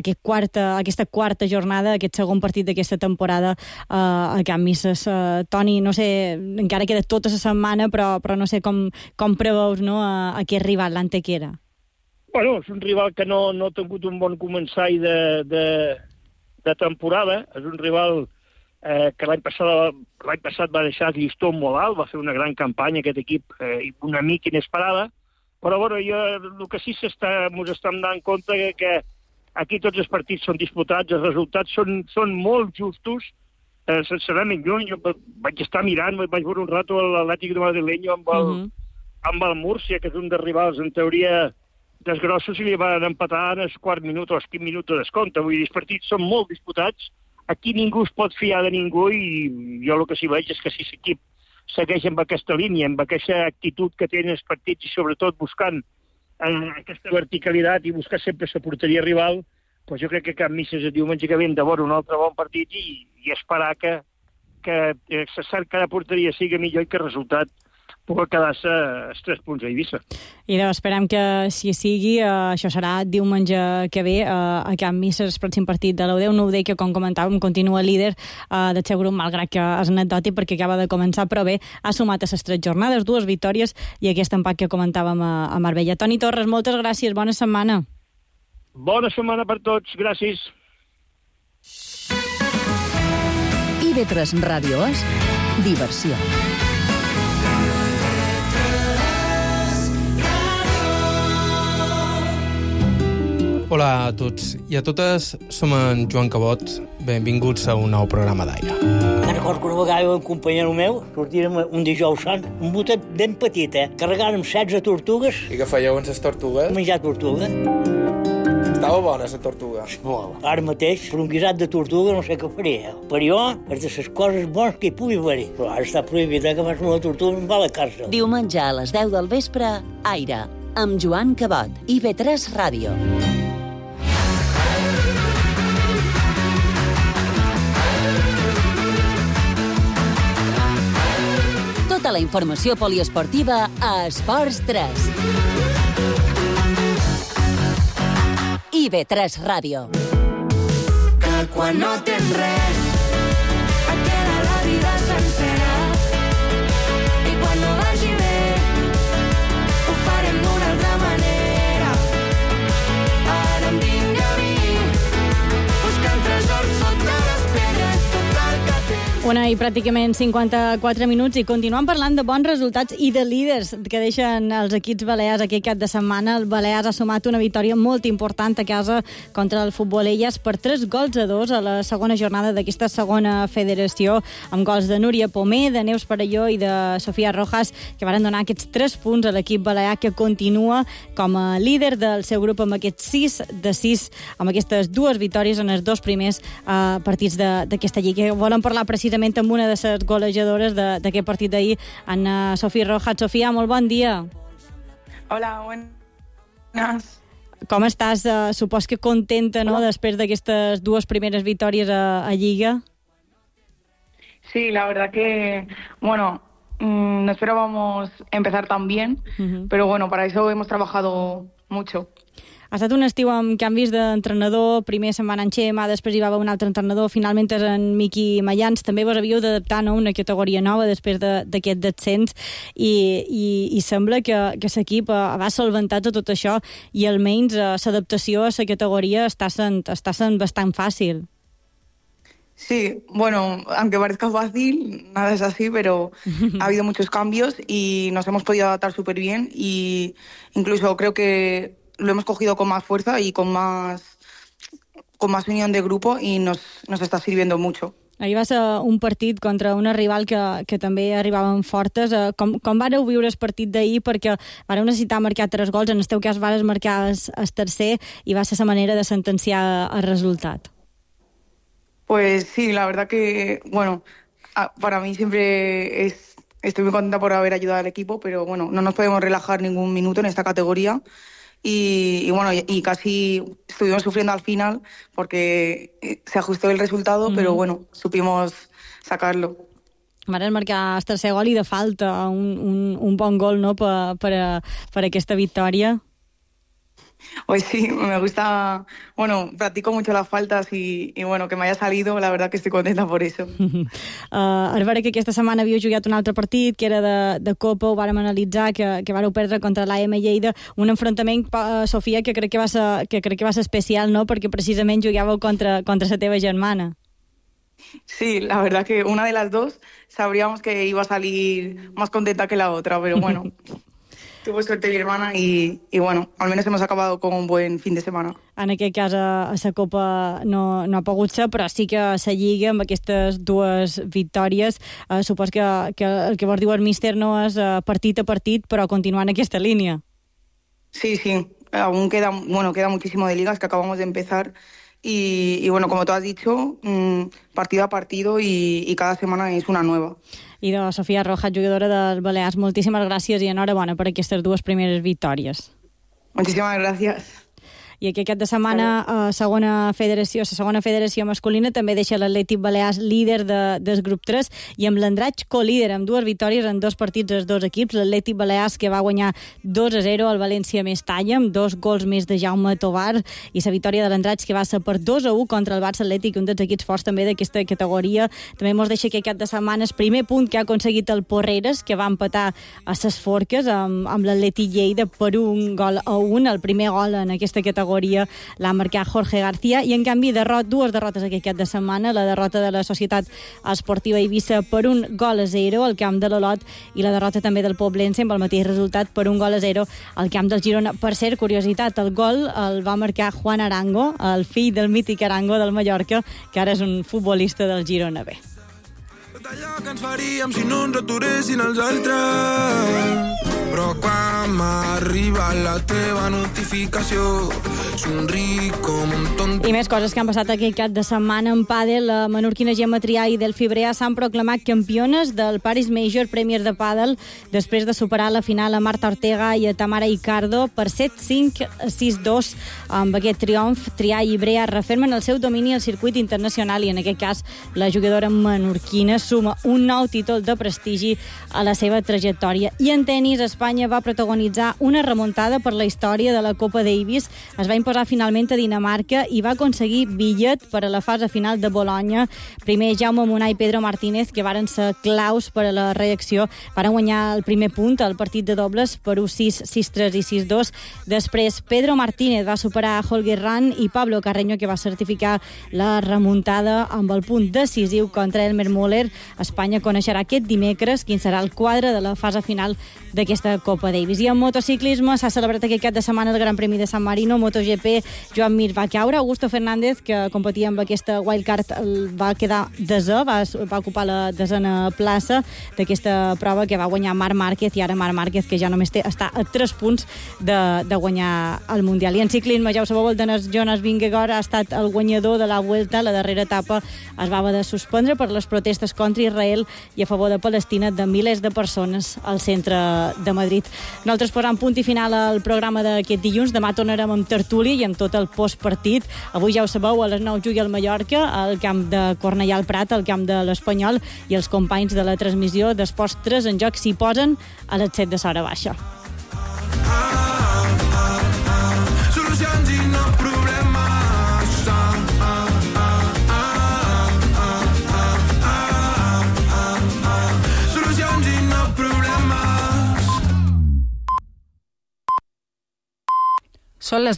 quarta jornada, aquest segon partit d'aquesta temporada a Can Misses. Toni, no sé, encara queda tota la setmana, però no sé com preveus, no, aquest rival, l'Antequera. Bueno, és un rival que no ha tingut un bon començall de temporada. És un rival que l'any passat va deixar el llistó molt alt, va fer una gran campanya aquest equip, una mica inesperada, però bueno, el que sí ens estem donant compte que aquí tots els partits són disputats, els resultats són molt justos, sense anar més lluny. Jo vaig estar mirant, vaig veure un rato l'Atlètic de Madrileño amb el Múrcia, que és un dels rivals, en teoria, dels grossos, i li van empatar en el quart minut o el 15 minuts de descompte. Vull dir, els partits són molt disputats, aquí ningú es pot fiar de ningú i jo el que sí veig és que si l'equip segueix amb aquesta línia, amb aquesta actitud que tenen els partits i sobretot buscant aquesta verticalitat i buscar sempre la porteria rival, doncs jo crec que Can Misses el diumenge que ve hem de veure un altre bon partit i esperar que la cerca de porteria sigui millor i que el resultat pugui quedar-se els 3 punts a Eivissa. I esperem que si sigui, això serà diumenge que ve a Can Misses, el pròxim partit de l'UD, un UD que, com comentàvem, continua líder del seu grup, malgrat que és anecdòtic perquè acaba de començar, però bé, ha sumat a les 3 jornades, 2 victòries i aquest empat que comentàvem a Marbella. Toni Torres, moltes gràcies, bona setmana. Bona setmana per tots, gràcies. IB3 Ràdio és diversió. Hola a tots i a totes, som en Joan Cabot. Benvinguts a un nou programa d'Aire. Me'n recordo que una vegada un companyero meu sortírem un dijous sant, un botet ben petit, carregàrem 16 tortugues. I què fèieu amb les tortugues? Menjar tortuga. Estava bona, la tortuga. Molt. Ara mateix, per un guisat de tortuga no sé què faria. Per jo, és de les coses bones que hi pugui haver. Però ara està prohibit que fas una tortuga en va a la càrcel. Diumenge a les 10 del vespre, Aire, amb Joan Cabot, IB3 Ràdio. Tota la informació poliesportiva a Esports 3. IB3 Ràdio. Que quan no tens res et queda la vida sencera i quan no vagi bé ho farem d'una altra manera. Ara em vinc a mi buscant tresors sota les pedres, tot el que tens. Una i pràcticament 54 minuts i continuem parlant de bons resultats i de líders que deixen els equips balears aquest cap de setmana. El Balears ha sumat una victòria molt important a casa contra el Futbolelles per 3-2 a la segona jornada d'aquesta segona federació, amb gols de Núria Pomer, de Neus Parelló i de Sofia Rojas, que van donar aquests 3 punts a l'equip balear, que continua com a líder del seu grup amb aquests 6-6, amb aquestes 2 victòries en els 2 primers partits d'aquesta lliga. Volem parlar precisament amb una de les golejadores d'aquest partit d'ahir, en Sofia Rojas. Sofia, molt bon dia. Hola, buenas. Com estàs? Supos que contenta, no?, després d'aquestes 2 primeres victòries a Lliga. Sí, la verdad que, bueno, no esperábamos empezar tan bien, pero bueno, para eso hemos trabajado mucho. Ha estat un estiu amb canvis d'entrenador. Primer se'n va anar en Xema, després hi va haver un altre entrenador, finalment és en Miqui Mayans. També vos havíeu d'adaptar, no?, una categoria nova després d'aquest descens i sembla que l'equip va solventar tot això i almenys l'adaptació a la categoria està sent bastant fàcil. Sí, bueno, aunque parezca fácil, nada es así, pero ha habido muchos cambios y nos hemos podido adaptar súper bien y incluso creo que lo hemos cogido con más fuerza y con más unión de grupo y nos está sirviendo mucho. Ahir va ser un partit contra una rival que també arribaven fortes. Com vareu viure el partit d'ahir? Perquè vareu necessitar marcar 3 gols, en el teu cas vares marcar el tercer i va ser la manera de sentenciar el resultat. Pues sí, la verdad que, bueno, para mí siempre estoy muy contenta por haber ayudado al equipo, pero bueno, no nos podemos relajar ningún minuto en esta categoría. Y bueno, y casi estuvimos sufriendo al final porque se ajustó el resultado, pero bueno, supimos sacarlo. Vares marcar el tercer gol i de falta, un bon gol, no?, per aquesta victòria. Pues sí, me gusta, bueno, practico mucho las faltas y bueno, que me haya salido, la verdad que estoy contenta por eso. És vera que aquesta setmana havíeu jugat un altre partit, que era de Copa, ho vàrem analitzar, que vàreu perdre contra l'AM Lleida, un enfrontament, Sofia, que crec que va ser especial, no?, perquè precisament jugàveu contra la teva germana. Sí, la verdad que una de las dos sabríamos que iba a salir más contenta que la otra, pero bueno... Tuvo suerte mi hermana y bueno, al menos hemos acabado con un buen fin de semana. En aquest cas a la Copa no ha pogut ser, però sí que a la Lliga, amb aquestes 2 victòries, supos que el que vos diu el míster no és partit a partit, però continuant aquesta línia. Sí, aún queda muchísimo de ligas que acabamos de empezar y bueno, como tú has dicho, partido a partido y cada semana es una nueva. I de Sofia Rojas, jugadora del Balears, moltíssimes gràcies i enhorabona per aquestes 2 primeres victòries. Muchísimas gracias. I aquest cap de setmana la segona federació masculina també deixa l'Atlètic Balears líder del grup 3 i amb l'Andratx co-líder amb 2 victòries en 2 partits dels 2 equips. L'Atlètic Balears, que va guanyar 2-0 al València Mestalla amb 2 gols més de Jaume Tovar, i la victòria de l'Andratx, que va ser per 2-1 contra el Barça Atlètic, un dels equips forts també d'aquesta categoria. També ens deixa aquest cap de setmana el primer punt que ha aconseguit el Porreres, que va empatar a ses Forques amb l'Atlètic Lleida per 1-1, el primer gol en aquesta categoria categoria l'ha marcat Jorge García, i en canvi dues derrotes aquest cap de setmana, la derrota de la Societat Esportiva Eivissa per 1-0 al camp de l'Olot i la derrota també del Poblense amb el mateix resultat per 1-0 al camp del Girona. Per cert, curiositat, el gol el va marcar Juan Arango, el fill del mític Arango del Mallorca, que ara és un futbolista del Girona B. Tot allò que ens faríem si no ens aturessin els altres, però quan m'arriba la teva notificació somric com un tonto. I més coses que han passat aquest cap de setmana en pàdel. La menorquina Gemma Trià i Delphi Brea s'han proclamat campiones del Paris Major Premier de pàdel després de superar la final a Marta Ortega i a Tamara Icardo per 7-5, 6-2. Amb aquest triomf, Trià i Brea refermen el seu domini al circuit internacional i en aquest cas la jugadora menorquina suma un nou títol de prestigi a la seva trajectòria. I en tenis, Espanya va protagonitzar una remuntada per la història de la Copa Davis. Es va imposar finalment a Dinamarca i va aconseguir bitllet per a la fase final de Bologna. Primer Jaume Munà i Pedro Martínez, que varen ser claus per a la reacció, varen guanyar el primer punt al partit de dobles per 1-6, 6-3 i 6-2. Després Pedro Martínez va superar Holger Rune i Pablo Carreño, que va certificar la remuntada amb el punt decisiu contra Elmer Müller. Espanya coneixerà aquest dimecres quin serà el quadre de la fase final d'aquesta Copa Davis. I en motociclisme s'ha celebrat aquest cap de setmana el Gran Premi de San Marino. MotoGP, Joan Mir va caure. Augusto Fernández, que competia amb aquesta wildcard, va quedar desè, va ocupar la desena plaça d'aquesta prova, que va guanyar Marc Márquez, i ara Marc Márquez, que ja només està a 3 punts de guanyar el Mundial. I en ciclisme, ja ho sabeu, el Jonas Vingegaard ha estat el guanyador de la Vuelta. La darrera etapa es va haver de suspendre per les protestes contra Israel i a favor de Palestina de milers de persones al centre de Madrid. Nosaltres posam punt i final al programa d'aquest dilluns. Demà tornarem amb tertúlia i amb tot el postpartit. Avui, ja ho sabeu, a les 9 juga el Mallorca, al camp de Cornellà al Prat, al camp de l'Espanyol, i els companys de la transmissió d'Esports 3 en joc s'hi posen a les 7 de l'hora baixa. Solucions i no problemes. Solucions i no problemes. Són les